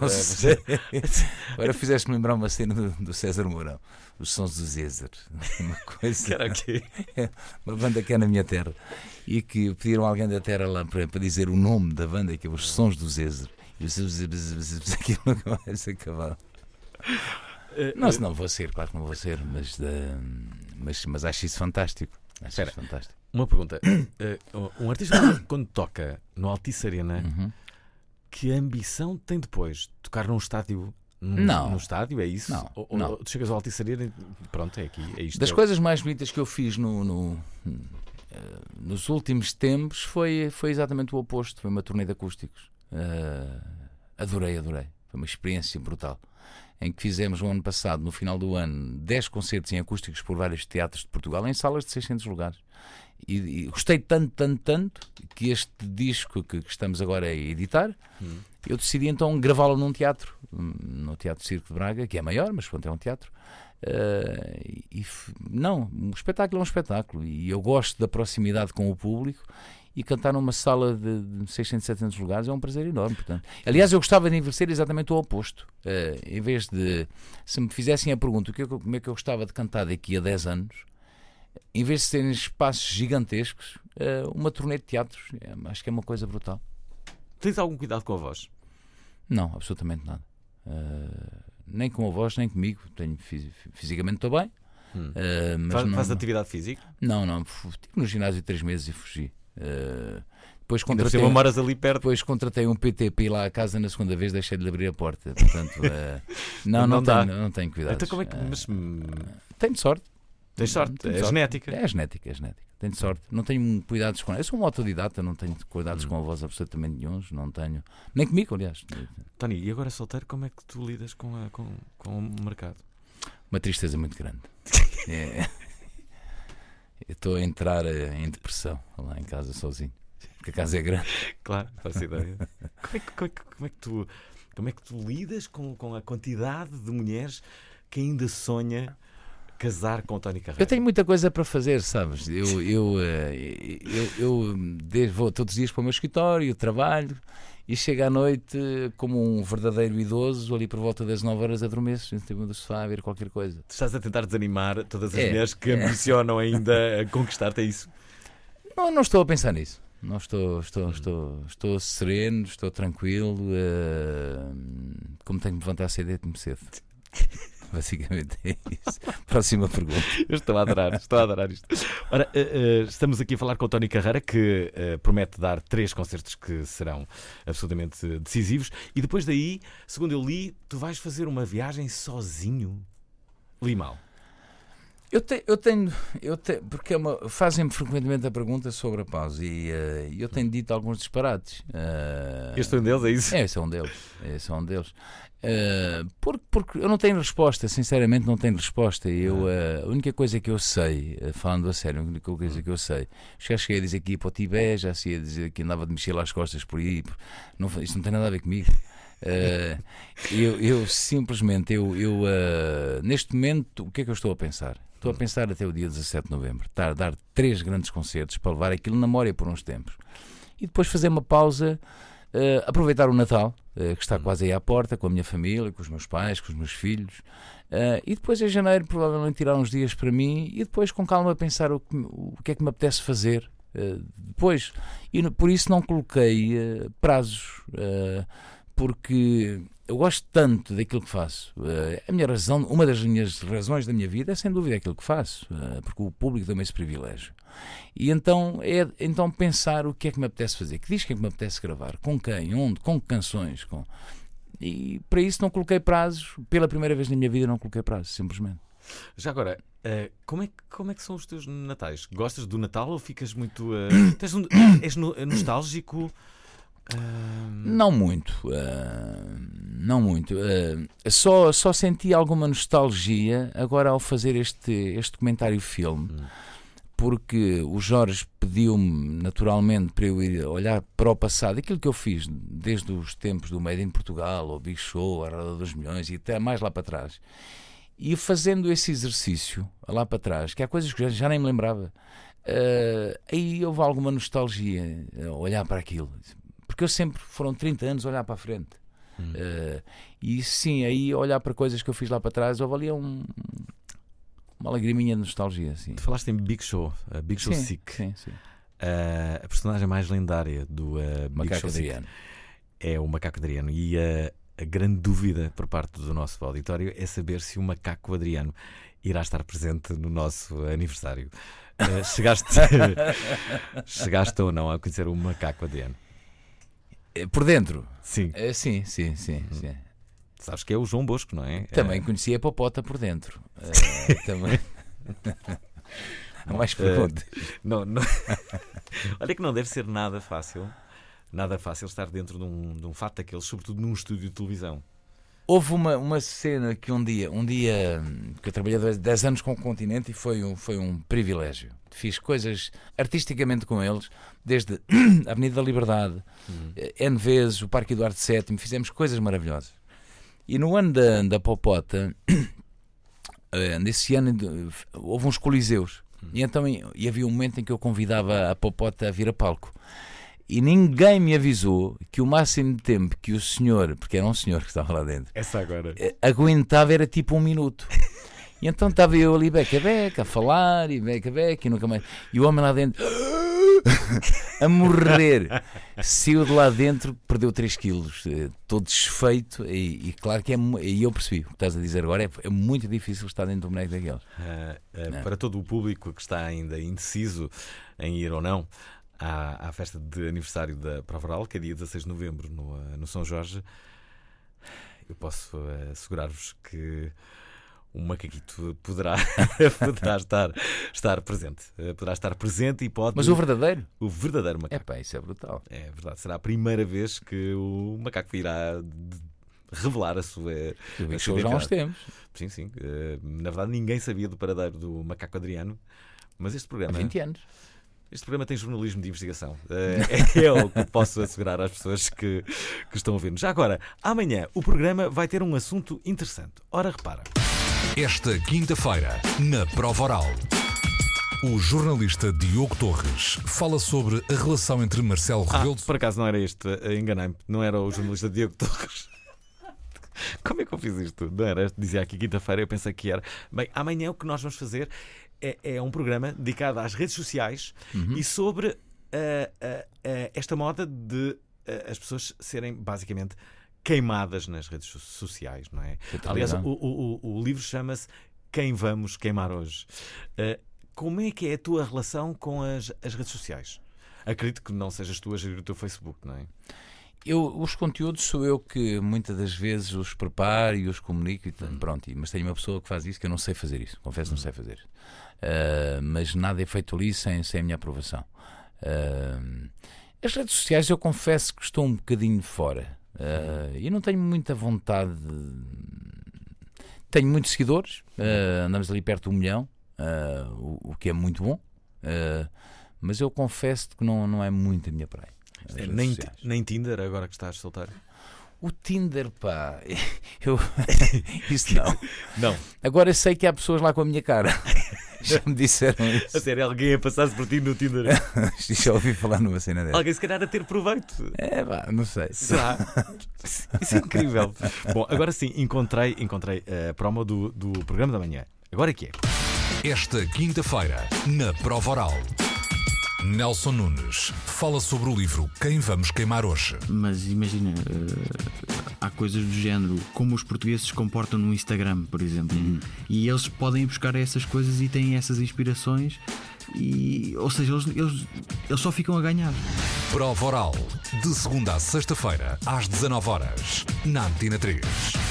E: Agora fizeste-me lembrar uma cena do, do César Mourão, os Sons do Zézer. Uma coisa.
D: Que era o quê?
E: Uma banda que é na minha terra. E que pediram alguém da terra lá para, para dizer o nome da banda, que é os Sons do Zézer. E os aquilo não vai ser cavalo. Não, se não vou ser, claro que não vou ser, mas, uh, mas, mas acho isso fantástico. Acho
D: Espera,
E: isso fantástico.
D: Uma pergunta. Uh, um artista quando toca no Altice Arena, uhum. que ambição tem depois? Tocar num estádio? Num,
E: não.
D: No estádio, é isso?
E: Não,
D: ou,
E: não.
D: ou tu chegas ao Altice Arena e pronto, é aqui, é isto.
E: Das
D: é
E: coisas o... mais bonitas que eu fiz no, no, uh, nos últimos tempos foi, foi exatamente o oposto. Foi uma turnê de acústicos. Uh, adorei, adorei. Foi uma experiência brutal. Em que fizemos no ano passado, no final do ano, dez concertos em acústicos por vários teatros de Portugal, em salas de seiscentos lugares. E, e gostei tanto, tanto, tanto, que este disco que, que estamos agora a editar, hum. eu decidi então gravá-lo num teatro, no Teatro Circo de Braga, que é maior, mas pronto, é um teatro. Uh, e, não, um espetáculo é um espetáculo, e eu gosto da proximidade com o público, e cantar numa sala de, de seiscentos, setecentos lugares é um prazer enorme. Portanto. Aliás, eu gostava de envelhecer exatamente o oposto. Uh, em vez de, se me fizessem a pergunta o que eu, como é que eu gostava de cantar daqui a dez anos, em vez de serem espaços gigantescos, uh, uma turnê de teatros, é, acho que é uma coisa brutal.
D: Tens algum cuidado com a voz?
E: Não, absolutamente nada. Uh, nem com a voz, nem comigo. Tenho, fisicamente estou bem.
D: Hum.
E: Uh, mas
D: faz,
E: não,
D: faz atividade física?
E: Não, não. Estive no ginásio três meses e fugi. Uh, depois
D: Ainda
E: contratei,
D: por cima moras ali perto.
E: Depois contratei um P T para ir lá à casa na segunda vez, deixei de lhe abrir a porta. Portanto, uh, não, não, não,
D: dá.
E: tenho, não tenho cuidado.
D: Então como é que... Mas...
E: Uh, tenho sorte.
D: Tens sorte?
E: Tenho
D: é
E: sorte.
D: genética?
E: É genética, é genética. Tenho sorte. Não tenho cuidados com... Eu sou um autodidata, não tenho cuidados hum. com a voz absolutamente nenhuns. Não tenho... Nem comigo, aliás.
D: Tony, e agora solteiro, como é que tu lidas com, a, com, com o mercado?
E: Uma tristeza muito grande. é... Eu estou a entrar em depressão lá em casa sozinho. Porque a casa é grande.
D: Claro, faço ideia. Como é que, como é que, como é que, tu, como é que tu lidas com, com a quantidade de mulheres que ainda sonha casar com o Tony Carreira?
E: Eu tenho muita coisa para fazer, sabes? Eu, eu, eu, eu, eu vou todos os dias para o meu escritório, trabalho e chego à noite como um verdadeiro idoso, ali por volta das nove horas adormeço, em cima do sofá a ver qualquer coisa.
D: Tu estás a tentar desanimar todas as
E: é,
D: mulheres que
E: é.
D: ambicionam ainda a conquistar-te, é isso?
E: Não, não estou a pensar nisso. Não estou, estou, estou, estou sereno, estou tranquilo. Uh, como tenho que me levantar cedo, é-me cedo. Basicamente é isso. Próxima pergunta.
D: Eu estou a adorar, estou a adorar isto. Ora, uh, uh, estamos aqui a falar com o Tony Carreira, que uh, promete dar três concertos que serão absolutamente decisivos. E depois daí, segundo eu li, tu vais fazer uma viagem sozinho. Li mal.
E: Eu, te, eu tenho, eu te, porque é uma, fazem-me frequentemente a pergunta sobre a pausa e uh, eu tenho dito alguns disparates. Uh,
D: este é um deles, é isso?
E: É, esse é um deles. Esse é um deles. Uh, porque, porque eu não tenho resposta, sinceramente não tenho resposta. Eu, uh, a única coisa que eu sei, uh, falando a sério, a única coisa que eu sei, já cheguei a dizer que ia para o Tibete, já sei a dizer que andava de mochila às costas por aí. Não, isto não tem nada a ver comigo. Uh, eu, eu simplesmente, eu, eu uh, neste momento, o que é que eu estou a pensar? Estou a pensar até o dia dezassete de novembro, dar, dar três grandes concertos para levar aquilo na memória por uns tempos e depois fazer uma pausa, uh, aproveitar o Natal, uh, que está quase aí à porta, com a minha família, com os meus pais, com os meus filhos, uh, e depois em janeiro provavelmente tirar uns dias para mim e depois com calma pensar o que, o que é que me apetece fazer uh, depois. E por isso não coloquei uh, prazos, uh, porque eu gosto tanto daquilo que faço. Uh, a minha razão, uma das minhas razões da minha vida é sem dúvida aquilo que faço, uh, porque o público dá-me esse privilégio. E então é então pensar o que é que me apetece fazer, que disco é que me apetece gravar, com quem, onde, com que canções, com... e para isso não coloquei prazos. Pela primeira vez na minha vida não coloquei prazos, simplesmente.
D: Já agora, uh, como, é, como é que são os teus natais? Gostas do Natal ou ficas muito... Uh, tens um, és no, nostálgico? Uh...
E: Não muito, uh, não muito. Uh, só, só senti alguma nostalgia agora ao fazer este, este documentário-filme, hum. porque o Jorge pediu-me naturalmente para eu ir olhar para o passado, aquilo que eu fiz desde os tempos do Made in Portugal, o Big Show, a Roda dos Milhões e até mais lá para trás. E fazendo esse exercício lá para trás, que há coisas que eu já nem me lembrava, uh, aí houve alguma nostalgia a olhar para aquilo. Porque eu sempre, foram trinta anos a olhar para a frente. Hum. Uh, e sim, aí olhar para coisas que eu fiz lá para trás, houve ali um, uma lagriminha de nostalgia. Assim.
D: Tu falaste em Big Show, uh, Big Show
E: sim,
D: Sick.
E: Sim, sim.
D: Uh, a personagem mais lendária do uh, Big
E: Macaco
D: Show
E: Adriano.
D: Sick é o Macaco Adriano. E uh, a grande dúvida por parte do nosso auditório é saber se o Macaco Adriano irá estar presente no nosso aniversário. Uh, chegaste, chegaste ou não a conhecer o Macaco Adriano?
E: Por dentro?
D: Sim.
E: É, sim, sim, sim,
D: uhum.
E: sim.
D: Sabes que é o João Bosco, não é?
E: Também
D: é...
E: conhecia a Popota por dentro. Uh, também. Há mais perguntas.
D: Uh, não, não... Olha que não deve ser nada fácil, nada fácil estar dentro de um, de um fato daqueles, sobretudo num estúdio de televisão.
E: Houve uma, uma cena que um dia, um dia que eu trabalhei dez anos com o Continente e foi um, foi um privilégio. Fiz coisas artisticamente com eles, desde a Avenida da Liberdade, uhum. N vezes, o Parque Eduardo sétimo, fizemos coisas maravilhosas. E no ano da, da Popota, nesse ano houve uns coliseus. E então e havia um momento em que eu convidava a Popota a vir a palco. E ninguém me avisou que o máximo de tempo que o senhor, porque era um senhor que estava lá dentro,
D: Essa agora.
E: aguentava era tipo um minuto. E então estava eu ali beca beca a falar e beca beca e nunca mais. E o homem lá dentro a morrer. Saiu de lá dentro, perdeu três quilos, todo desfeito. E, e claro que é. E eu percebi o que estás a dizer agora. É, é muito difícil estar dentro do boneco daquele.
D: Uh, uh, para todo o público que está ainda indeciso em ir ou não à, à festa de aniversário da Prova Oral, que é dia dezasseis de novembro no, uh, no São Jorge, eu posso uh, assegurar-vos que o macaquito poderá, poderá estar, estar presente. Poderá estar presente e pode.
E: Mas o verdadeiro?
D: O verdadeiro macaco.
E: É pá, isso é brutal.
D: É verdade. Será a primeira vez que o macaco irá revelar a sua.
E: Eu show já há uns tempos.
D: Sim, sim. Na verdade, ninguém sabia do paradeiro do macaco Adriano. Mas este programa.
E: Há vinte anos.
D: Este programa tem jornalismo de investigação. É, é o que posso assegurar às pessoas que, que estão a ouvir-nos. Já agora, amanhã o programa vai ter um assunto interessante. Ora, repara.
T: Esta quinta-feira, na Prova Oral, o jornalista Diogo Torres fala sobre a relação entre Marcelo Rebelo...
D: Ah, por acaso não era este, enganei-me. Não era o jornalista Diogo Torres. Como é que eu fiz isto? Não era este, dizia aqui quinta-feira, eu pensei que era. Bem, amanhã o que nós vamos fazer é, é um programa dedicado às redes sociais
E: Uhum.
D: e sobre uh, uh, uh, esta moda de uh, as pessoas serem basicamente queimadas nas redes sociais, não é? Aliás, o, o, o livro chama-se Quem Vamos Queimar Hoje. Uh, como é que é a tua relação com as, as redes sociais? Acredito que não sejas tu a gerir o teu Facebook, não é?
E: Eu, os conteúdos sou eu que muitas das vezes os preparo e os comunico e hum. pronto, mas tenho uma pessoa que faz isso que eu não sei fazer isso, confesso que hum. não sei fazer. Uh, mas nada é feito ali sem, sem a minha aprovação. Uh, as redes sociais eu confesso que estou um bocadinho fora. Uh, e não tenho muita vontade de... Tenho muitos seguidores, uh, andamos ali perto de um milhão, uh, o, o que é muito bom, uh, mas eu confesso que não, não é muito a minha praia.
D: É, nem, nem Tinder agora que estás solteiro?
E: O Tinder, pá, eu... isso não.
D: Não.
E: Agora sei que há pessoas lá com a minha cara. Já me disseram isso.
D: A sério, alguém a passar-se por ti no Tinder?
E: Já ouvi falar numa cena dessa.
D: Alguém se calhar a ter proveito.
E: É, pá, não sei.
D: Será? Isso é incrível. Bom, agora sim, encontrei, encontrei a promo do, do programa da manhã. Agora é que é.
T: Esta quinta-feira, na Prova Oral, Nelson Nunes fala sobre o livro Quem Vamos Queimar Hoje.
U: Mas imagina, uh, há coisas do género, como os portugueses se comportam no Instagram, por exemplo, uhum. e eles podem ir buscar essas coisas e têm essas inspirações, e, ou seja, eles, eles, eles só ficam a ganhar.
T: Prova Oral, de segunda a sexta-feira, às dezanove horas, na Antena três.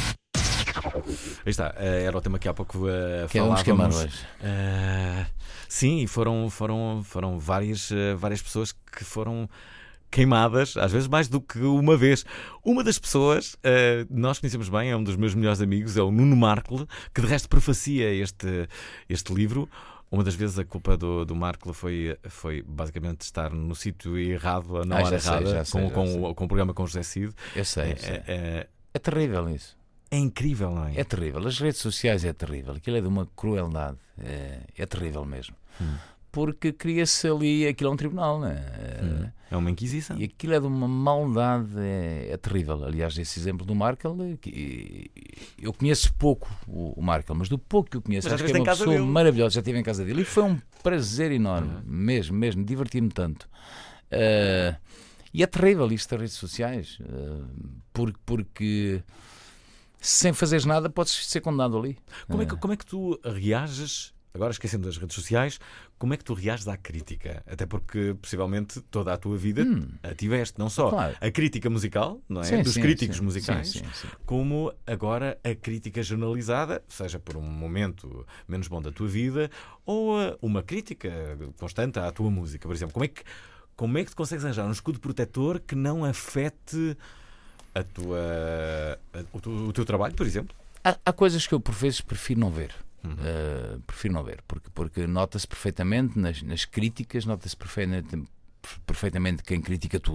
D: Aí está, era o tema que há pouco uh,
E: que falávamos. Hoje.
D: Uh, sim, foram, foram, foram várias, uh, várias pessoas que foram queimadas, às vezes mais do que uma vez. Uma das pessoas, uh, nós conhecemos bem, é um dos meus melhores amigos, é o Nuno Markle, que de resto prefacia este, este livro. Uma das vezes a culpa do, do Markle foi, foi basicamente estar no sítio errado, na
E: ah,
D: hora
E: sei,
D: errada,
E: sei,
D: com, com, o, com o programa com o José Cid.
E: Eu sei, eu sei. É, é, é terrível isso.
D: É incrível, não é?
E: É terrível. As redes sociais é terrível. Aquilo é de uma crueldade. É, é terrível mesmo. Hum. Porque cria-se ali... Aquilo é um tribunal, não é?
D: Hum. É uma inquisição.
E: E aquilo é de uma maldade. É, é terrível. Aliás, esse exemplo do Markle... Que, eu conheço pouco o, o Markle, mas do pouco que eu conheço, acho que é uma pessoa dele. maravilhosa. Já estive em casa dele. E foi um prazer enorme. Hum. Mesmo, mesmo. Diverti-me tanto. Uh, e é terrível isto das redes sociais. Uh, porque... porque sem fazeres nada podes ser condenado ali.
D: Como é que, como é que tu reages, agora esquecendo das redes sociais, como é que tu reages à crítica? Até porque possivelmente toda a tua vida hum. a tiveste, não só claro. a crítica musical, não é?
E: Sim,
D: dos
E: sim,
D: críticos
E: sim,
D: musicais,
E: sim, sim, sim.
D: como agora a crítica jornalizada, seja por um momento menos bom da tua vida, ou uma crítica constante à tua música, por exemplo. Como é que, como é que tu consegues arranjar um escudo protetor que não afete a tua, a, o, teu, o teu trabalho, por exemplo?
E: Há, há coisas que eu por vezes prefiro não ver.
D: Uhum.
E: Uh, prefiro não ver, porque, porque nota-se perfeitamente nas, nas críticas, nota-se perfeitamente, perfeitamente quem critica tudo.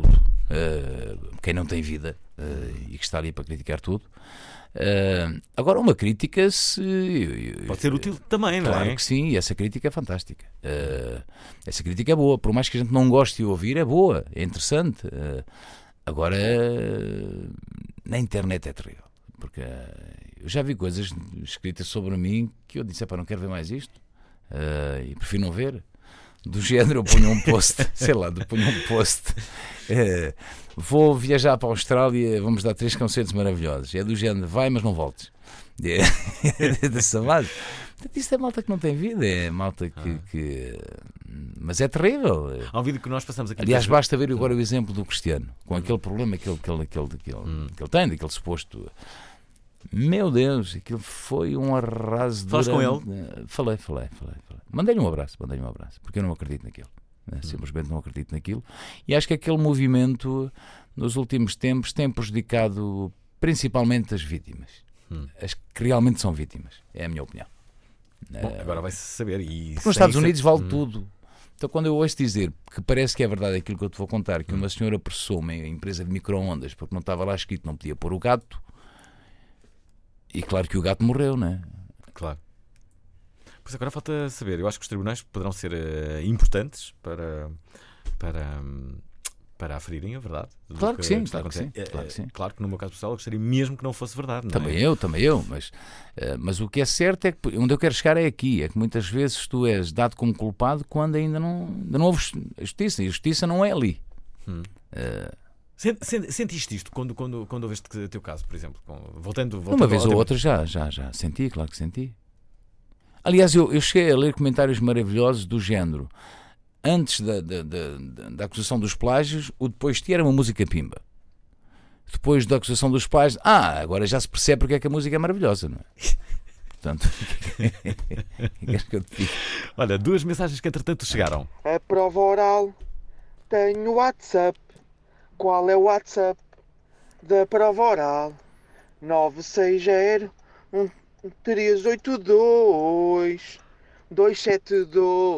E: uh, quem não tem vida uh, e que está ali para criticar tudo. Uh, agora, uma crítica se
D: pode ser útil também, não é?
E: Claro que sim, e essa crítica é fantástica. Uh, essa crítica é boa, por mais que a gente não goste de ouvir, é boa, é interessante. Uh, agora, uh, na internet é terrível, porque uh, eu já vi coisas escritas sobre mim que eu disse: "Epá, não quero ver mais isto, uh, e prefiro não ver." Do género, eu ponho um post, sei lá, eu ponho um post. É, vou viajar para a Austrália, vamos dar três concertos maravilhosos. É do género, vai, mas não voltes. É, é dessa base. Isto é malta que não tem vida, é malta que. Ah. que... Mas é terrível.
D: Há um vídeo que nós passamos aqui.
E: Aliás, basta ver agora o exemplo do Cristiano, com hum. aquele problema que ele, que ele, que ele, que ele, hum. que ele tem, daquele suposto. Meu Deus, aquilo foi um arraso.
D: Falaste com ele?
E: Falei, falei, falei. falei. Mandei-lhe um abraço, mandei-lhe um abraço, porque eu não acredito naquilo. Né? Hum. Simplesmente não acredito naquilo. E acho que aquele movimento, nos últimos tempos, tem prejudicado principalmente as vítimas. Hum. As que realmente são vítimas. É a minha opinião.
D: Bom, agora vai-se saber. E
E: nos Estados Unidos
D: ser...
E: vale
D: hum.
E: tudo. Então, quando eu ouço dizer que parece que é verdade aquilo que eu te vou contar, que hum. uma senhora processou uma empresa de micro-ondas porque não estava lá escrito, não podia pôr o gato. E claro que o gato morreu, não é?
D: Claro. Pois agora falta saber. Eu acho que os tribunais poderão ser uh, importantes para, para, um, para aferirem a verdade.
E: Claro que, que sim, claro que sim,
D: é,
E: claro que sim.
D: Claro que no meu caso pessoal eu gostaria mesmo que não fosse verdade. Não
E: também
D: é?
E: eu, também eu. Mas, uh, mas o que é certo é que onde eu quero chegar é aqui. É que muitas vezes tu és dado como culpado quando ainda não, ainda não houve justiça. E a justiça não é ali.
D: Hum.
E: Uh,
D: Sentiste isto quando, quando, quando houveste o teu caso, por exemplo? Voltando, voltando
E: uma vez ou
D: tema.
E: outra já, já, já senti, claro que senti. Aliás, eu, eu cheguei a ler comentários maravilhosos do género: antes da, da, da, da acusação dos plágios, o depois de ti era uma música pimba. Depois da acusação dos plágios, ah, agora já se percebe porque é que a música é maravilhosa, não é? Portanto, que eu te digo?
D: Olha, duas mensagens que entretanto chegaram.
B: A prova oral, tenho WhatsApp. Qual é o WhatsApp da prova oral? nove seis zero um três oito dois dois sete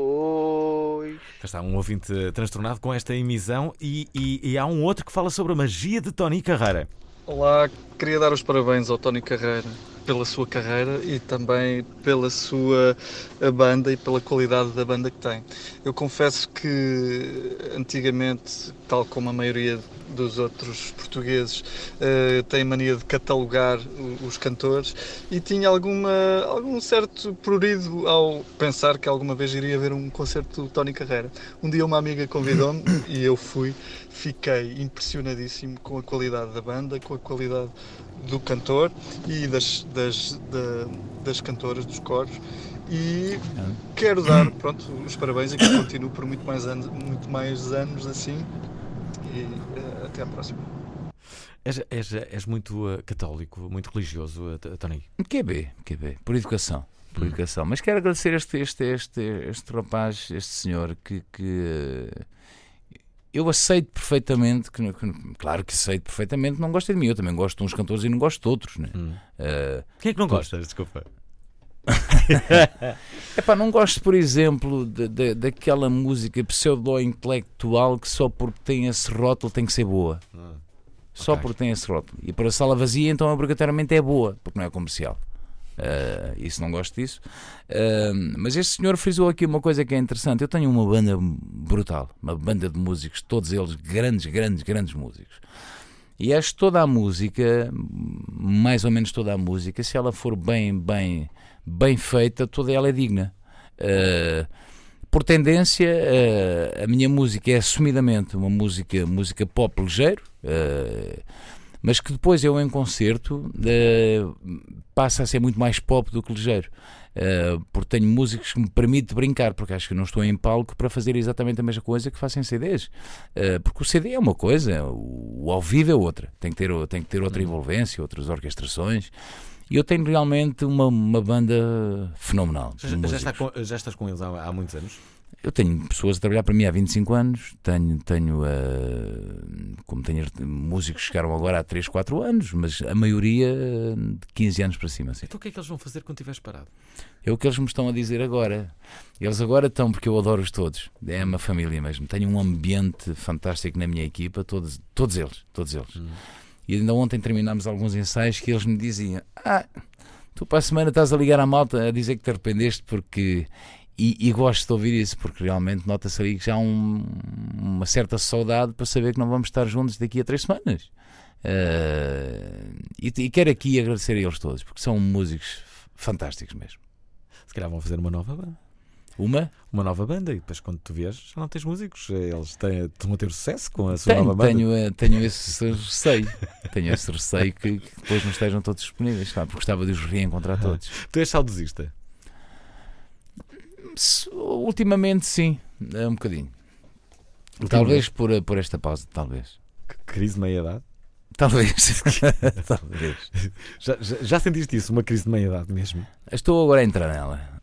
B: dois.
D: Já está um ouvinte transtornado com esta emissão e, e, e há um outro que fala sobre a magia de Tony Carreira.
V: Olá, queria dar os parabéns ao Tony Carreira pela sua carreira e também pela sua banda e pela qualidade da banda que tem. Eu confesso que antigamente, tal como a maioria dos outros portugueses, uh, tem mania de catalogar os cantores e tinha alguma, algum certo prurido ao pensar que alguma vez iria ver um concerto do Tony Carreira. Um dia uma amiga convidou-me e eu fui, fiquei impressionadíssimo com a qualidade da banda, com a qualidade do cantor e das, das, da, das cantoras, dos coros, e quero dar, pronto, os parabéns e que continue por muito mais anos, muito mais anos assim, e uh, até à próxima.
D: És, és, és muito uh, católico, muito religioso, uh, Tony?
E: Que é B, que é B, por educação, por hum. educação. Mas quero agradecer este, este, este, este rapaz, este senhor que... que uh, eu aceito perfeitamente, que, que, claro que aceito perfeitamente, não gosta de mim. Eu também gosto de uns cantores e não gosto de outros. Né?
D: Hum.
E: Uh,
D: Quem é que não gosta? Desculpa.
E: Epá, não gosto, por exemplo, de, de, daquela música pseudo-intelectual que só porque tem esse rótulo tem que ser boa.
D: Ah,
E: só
D: okay.
E: porque tem esse rótulo. E para a sala vazia, então, obrigatoriamente é boa, porque não é comercial. Uh, isso não gosto disso. Uh, mas este senhor frisou aqui uma coisa que é interessante. Eu tenho uma banda brutal, uma banda de músicos, todos eles grandes, grandes, grandes músicos. E acho que toda a música, mais ou menos toda a música, se ela for bem, bem, bem feita, toda ela é digna. Uh, por tendência, uh, a minha música é assumidamente uma música, música pop ligeiro. Uh, mas que depois eu em concerto uh, passa a ser muito mais pop do que ligeiro, uh, porque tenho músicos que me permitem brincar, porque acho que não estou em palco para fazer exatamente a mesma coisa que faço em C Ds, uh, porque o C D é uma coisa, o, o ao vivo é outra, tem que ter, tem que ter outra envolvência, outras orquestrações, e eu tenho realmente uma, uma banda fenomenal.
D: Já, já, está com, já estás com eles há, há muitos anos?
E: Eu tenho pessoas a trabalhar para mim há vinte e cinco anos, tenho, tenho uh, como tenho músicos que chegaram agora há três, quatro anos, mas a maioria de quinze anos para cima. Sim.
D: Então o que é que eles vão fazer quando estiveres parado?
E: É o que eles me estão a dizer agora. Eles agora estão, porque eu adoro-os todos, é uma família mesmo. Tenho um ambiente fantástico na minha equipa, todos, todos eles, todos eles. Hum. E ainda ontem terminámos alguns ensaios que eles me diziam: ah, tu para a semana estás a ligar à malta a dizer que te arrependeste porque... E, e gosto de ouvir isso, porque realmente nota-se ali que já há um, uma certa saudade para saber que não vamos estar juntos daqui a três semanas. Uh, e, e quero aqui agradecer a eles todos, porque são músicos fantásticos mesmo.
D: Se calhar vão fazer uma nova banda.
E: Uma?
D: Uma nova banda, e depois quando tu vieres já não tens músicos. Eles têm, estão a ter sucesso com a sua
E: tenho,
D: nova banda.
E: Tenho, tenho esse receio. Tenho esse receio que, que depois não estejam todos disponíveis, claro, porque gostava de os reencontrar todos.
D: Tu és saudosista?
E: Ultimamente sim, um bocadinho. Ultimamente. Talvez por, por esta pausa, talvez.
D: Crise de meia-idade?
E: Talvez. Talvez.
D: Já, já, já sentiste isso, uma crise de meia-idade mesmo?
E: Estou agora a entrar nela.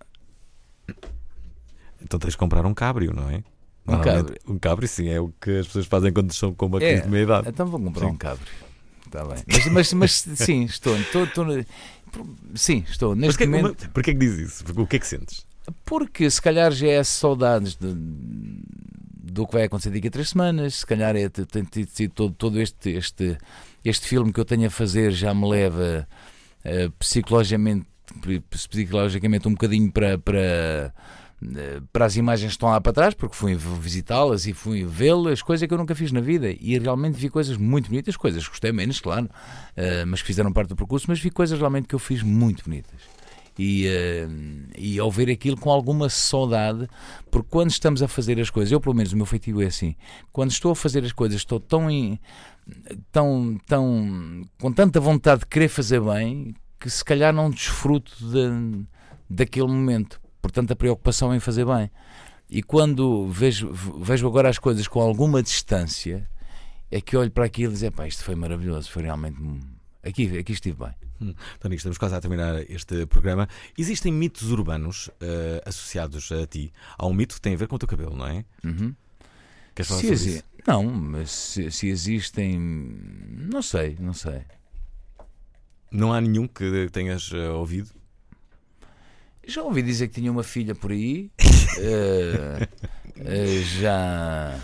D: Então tens de comprar um cabrio, não é?
E: Um cabrio.
D: Um cabrio, sim, é o que as pessoas fazem quando estão com uma crise
E: é,
D: de meia-idade.
E: Então vou comprar sim. um cabrio. Está bem. Mas, mas, mas sim, estou, estou, estou. Sim, estou. Neste
D: Porquê,
E: momento.
D: Uma, porquê que dizes isso? O que é que sentes?
E: Porque se calhar já é saudades de, do que vai acontecer daqui a três semanas, se calhar é, tem sido todo, todo este, este, este filme que eu tenho a fazer já me leva uh, psicologicamente, psicologicamente um bocadinho para, para, uh, para as imagens que estão lá para trás, porque fui visitá-las e fui vê-las, coisa que eu nunca fiz na vida, e realmente vi coisas muito bonitas, coisas que gostei menos, claro, uh, mas que fizeram parte do percurso, mas vi coisas realmente que eu fiz muito bonitas. E, uh, e ao ver aquilo com alguma saudade, porque quando estamos a fazer as coisas, eu pelo menos o meu feitio é assim, quando estou a fazer as coisas estou tão, in, tão, tão com tanta vontade de querer fazer bem que se calhar não desfruto de, daquele momento, por tanta preocupação em fazer bem. E quando vejo, vejo agora as coisas com alguma distância, é que olho para aquilo e dizer, pá, isto foi maravilhoso, foi realmente aqui, aqui estive bem.
D: Hum. Tony, estamos quase a terminar este programa. Existem mitos urbanos uh, associados a ti? Há um mito que tem a ver com o teu cabelo, não é?
E: Uhum.
D: Queres falar
E: se
D: sobre
E: exi-
D: isso?
E: Não, mas se, se existem, não sei, não sei.
D: Não há nenhum que tenhas uh, ouvido?
E: Já ouvi dizer que tinha uma filha por aí. uh, uh, já...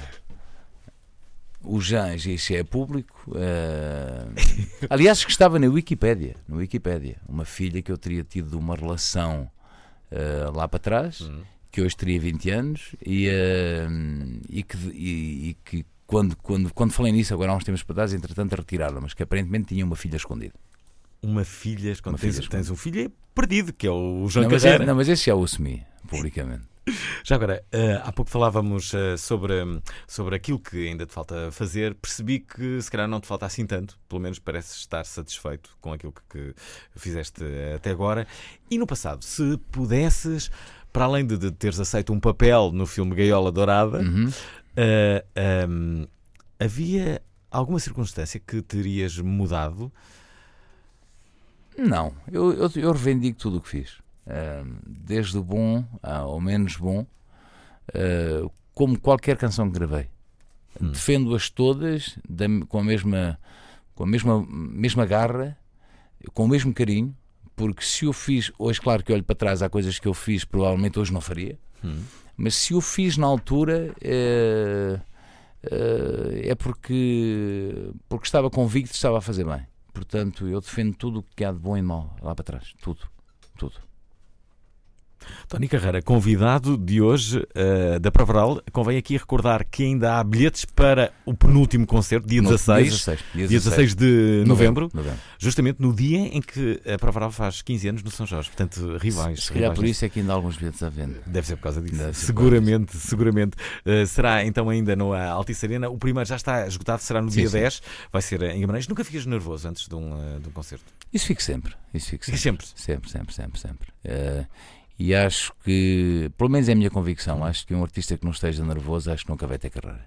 E: O Jans, isso é público. Uh... Aliás, que estava na Wikipédia, na Wikipédia. Uma filha que eu teria tido uma relação uh, lá para trás, uhum. que hoje teria vinte anos, e, uh, e que, e, e que quando, quando, quando falei nisso, agora há uns tempos para trás, entretanto retiraram, mas que aparentemente tinha uma filha escondida.
D: Uma filha escondida?
E: Uma filha
D: tens,
E: escondida.
D: tens um filho perdido, que é o João
E: não, mas
D: Carreira.
E: é, não, mas esse já o assumi publicamente.
D: Já agora, uh, há pouco falávamos uh, sobre, sobre aquilo que ainda te falta fazer. Percebi que se calhar não te falta assim tanto, pelo menos pareces estar satisfeito com aquilo que, que fizeste até agora. E no passado, se pudesses, para além de, de teres aceito um papel no filme Gaiola Dourada,
E: uhum.
D: uh, um, havia alguma circunstância que terias mudado?
E: Não, eu, eu, eu reivindico tudo o que fiz. Uh, desde o bom ao menos bom, uh, como qualquer canção que gravei. Hum. Defendo-as todas da, com a mesma com a mesma, mesma garra, com o mesmo carinho, porque se eu fiz, hoje claro que olho para trás, há coisas que eu fiz provavelmente hoje não faria, hum. mas se eu fiz na altura é, é porque, porque estava convicto que estava a fazer bem. Portanto, eu defendo tudo o que há de bom e mau lá para trás, tudo, tudo.
D: Tony Carreira, convidado de hoje uh, da Provaral. Convém aqui recordar que ainda há bilhetes para o penúltimo concerto, dia dezasseis,
E: dia dezasseis, dia
D: dia dezasseis de novembro,
E: novembro, novembro,
D: justamente no dia em que a Provaral faz quinze anos no São Jorge. Portanto, rivais.
E: Se, se calhar
D: rivais
E: por isso é que ainda há alguns bilhetes à venda.
D: Deve ser por causa disso. Seguramente, seguramente. Uh, será então ainda no Altice Arena. O primeiro já está esgotado, será no
E: sim,
D: dia
E: sim.
D: dez. Vai ser em Guimarães. Nunca ficas nervoso antes de um, uh, de um concerto?
E: Isso fico sempre. Isso fico sempre.
D: sempre.
E: Sempre, sempre, sempre, sempre. Uh, E acho que, pelo menos é a minha convicção, acho que um artista que não esteja nervoso, acho que nunca vai ter carreira.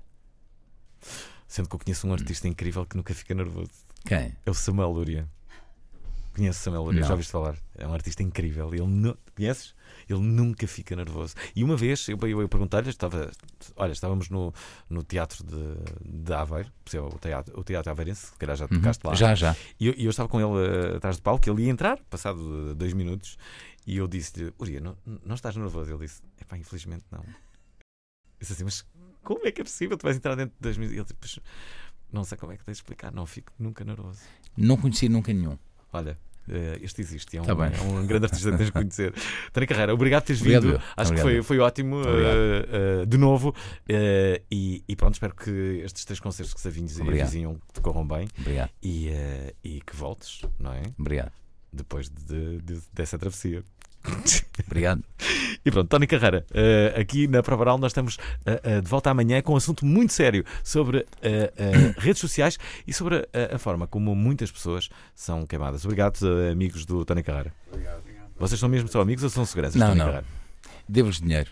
D: Sendo que eu conheço um artista incrível que nunca fica nervoso.
E: Quem?
D: É o Samuel Lúria. Conheces Samuel Loureiro?
E: Não.
D: Já ouviste falar? É um artista incrível. Ele nu... Conheces? Ele nunca fica nervoso. E uma vez eu, eu, eu perguntei-lhe, estava, olha, estávamos no, no teatro de, de Aveiro, o teatro, o teatro Aveirense, se calhar já tocaste
E: Uhum.
D: lá.
E: Já, já.
D: E eu, e eu estava com ele uh, atrás do palco, ele ia entrar, passado dois minutos, e eu disse-lhe, Uria, não, não estás nervoso? Ele disse, epá, infelizmente não. Eu disse assim, mas como é que é possível? Tu vais entrar dentro de dois minutos? Ele disse, não sei como é que tens de explicar, não fico nunca nervoso.
E: Não conheci nunca nenhum.
D: Olha, Uh, este existe, é um,
E: Tá bem.
D: é um grande artista que tens de conhecer. Tony Carreira, obrigado por teres
E: Obrigado,
D: vindo.
E: eu.
D: Acho
E: Obrigado,
D: que foi,
E: eu.
D: foi ótimo uh, uh, de novo. Uh, e, e pronto, espero que estes três concertos que se avinhos e
E: Obrigado.
D: avizinham te corram bem.
E: Obrigado.
D: E, uh, e que voltes, não é?
E: Obrigado.
D: Depois de, de, dessa travessia.
E: Obrigado.
D: E pronto, Tony Carreira, uh, aqui na Prova Oral nós estamos uh, uh, de volta amanhã com um assunto muito sério sobre uh, uh, redes sociais e sobre a, a forma como muitas pessoas são queimadas. Obrigado, uh, amigos do Tony Carreira.
F: Obrigado, obrigado.
D: Vocês são mesmo só amigos ou são seguranças?
E: Não,
D: Tony
E: não.
D: Carreira?
E: Devo-vos dinheiro.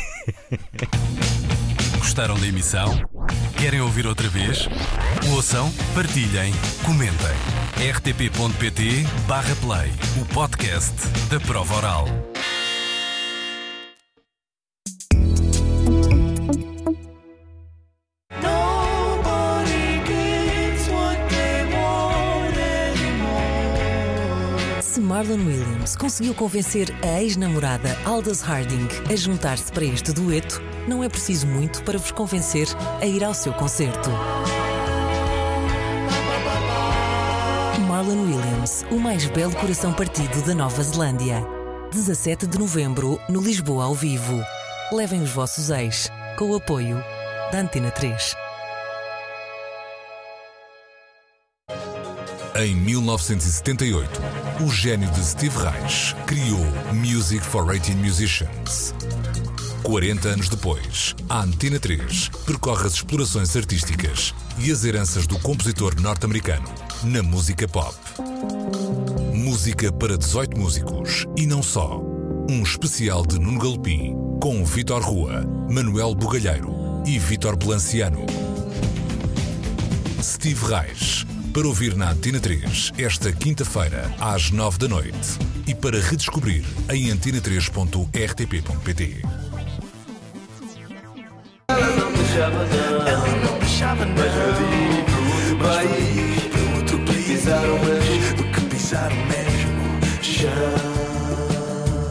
Q: Gostaram da emissão? Querem ouvir outra vez? Ouçam, partilhem, comentem. r t p ponto p t barra play, o podcast da Prova Oral.
A: Se Marlon Williams conseguiu convencer a ex-namorada Aldous Harding a juntar-se para este dueto, não é preciso muito para vos convencer a ir ao seu concerto. Marlon Williams, o mais belo coração partido da Nova Zelândia. dezassete de novembro, no Lisboa ao vivo. Levem os vossos ex, com o apoio da Antena três.
T: Em mil novecentos e setenta e oito, o gênio de Steve Reich criou Music for eighteen Musicians. quarenta anos depois, a Antena três percorre as explorações artísticas e as heranças do compositor norte-americano na música pop. Música para dezoito músicos e não só. Um especial de Nuno Galopim com Vítor Rua, Manuel Bugalheiro e Vítor Belanciano. Steve Reich, para ouvir na Antena três esta quinta-feira às nove da noite e para redescobrir em antena três ponto r t p ponto p t.
G: Não me chamas a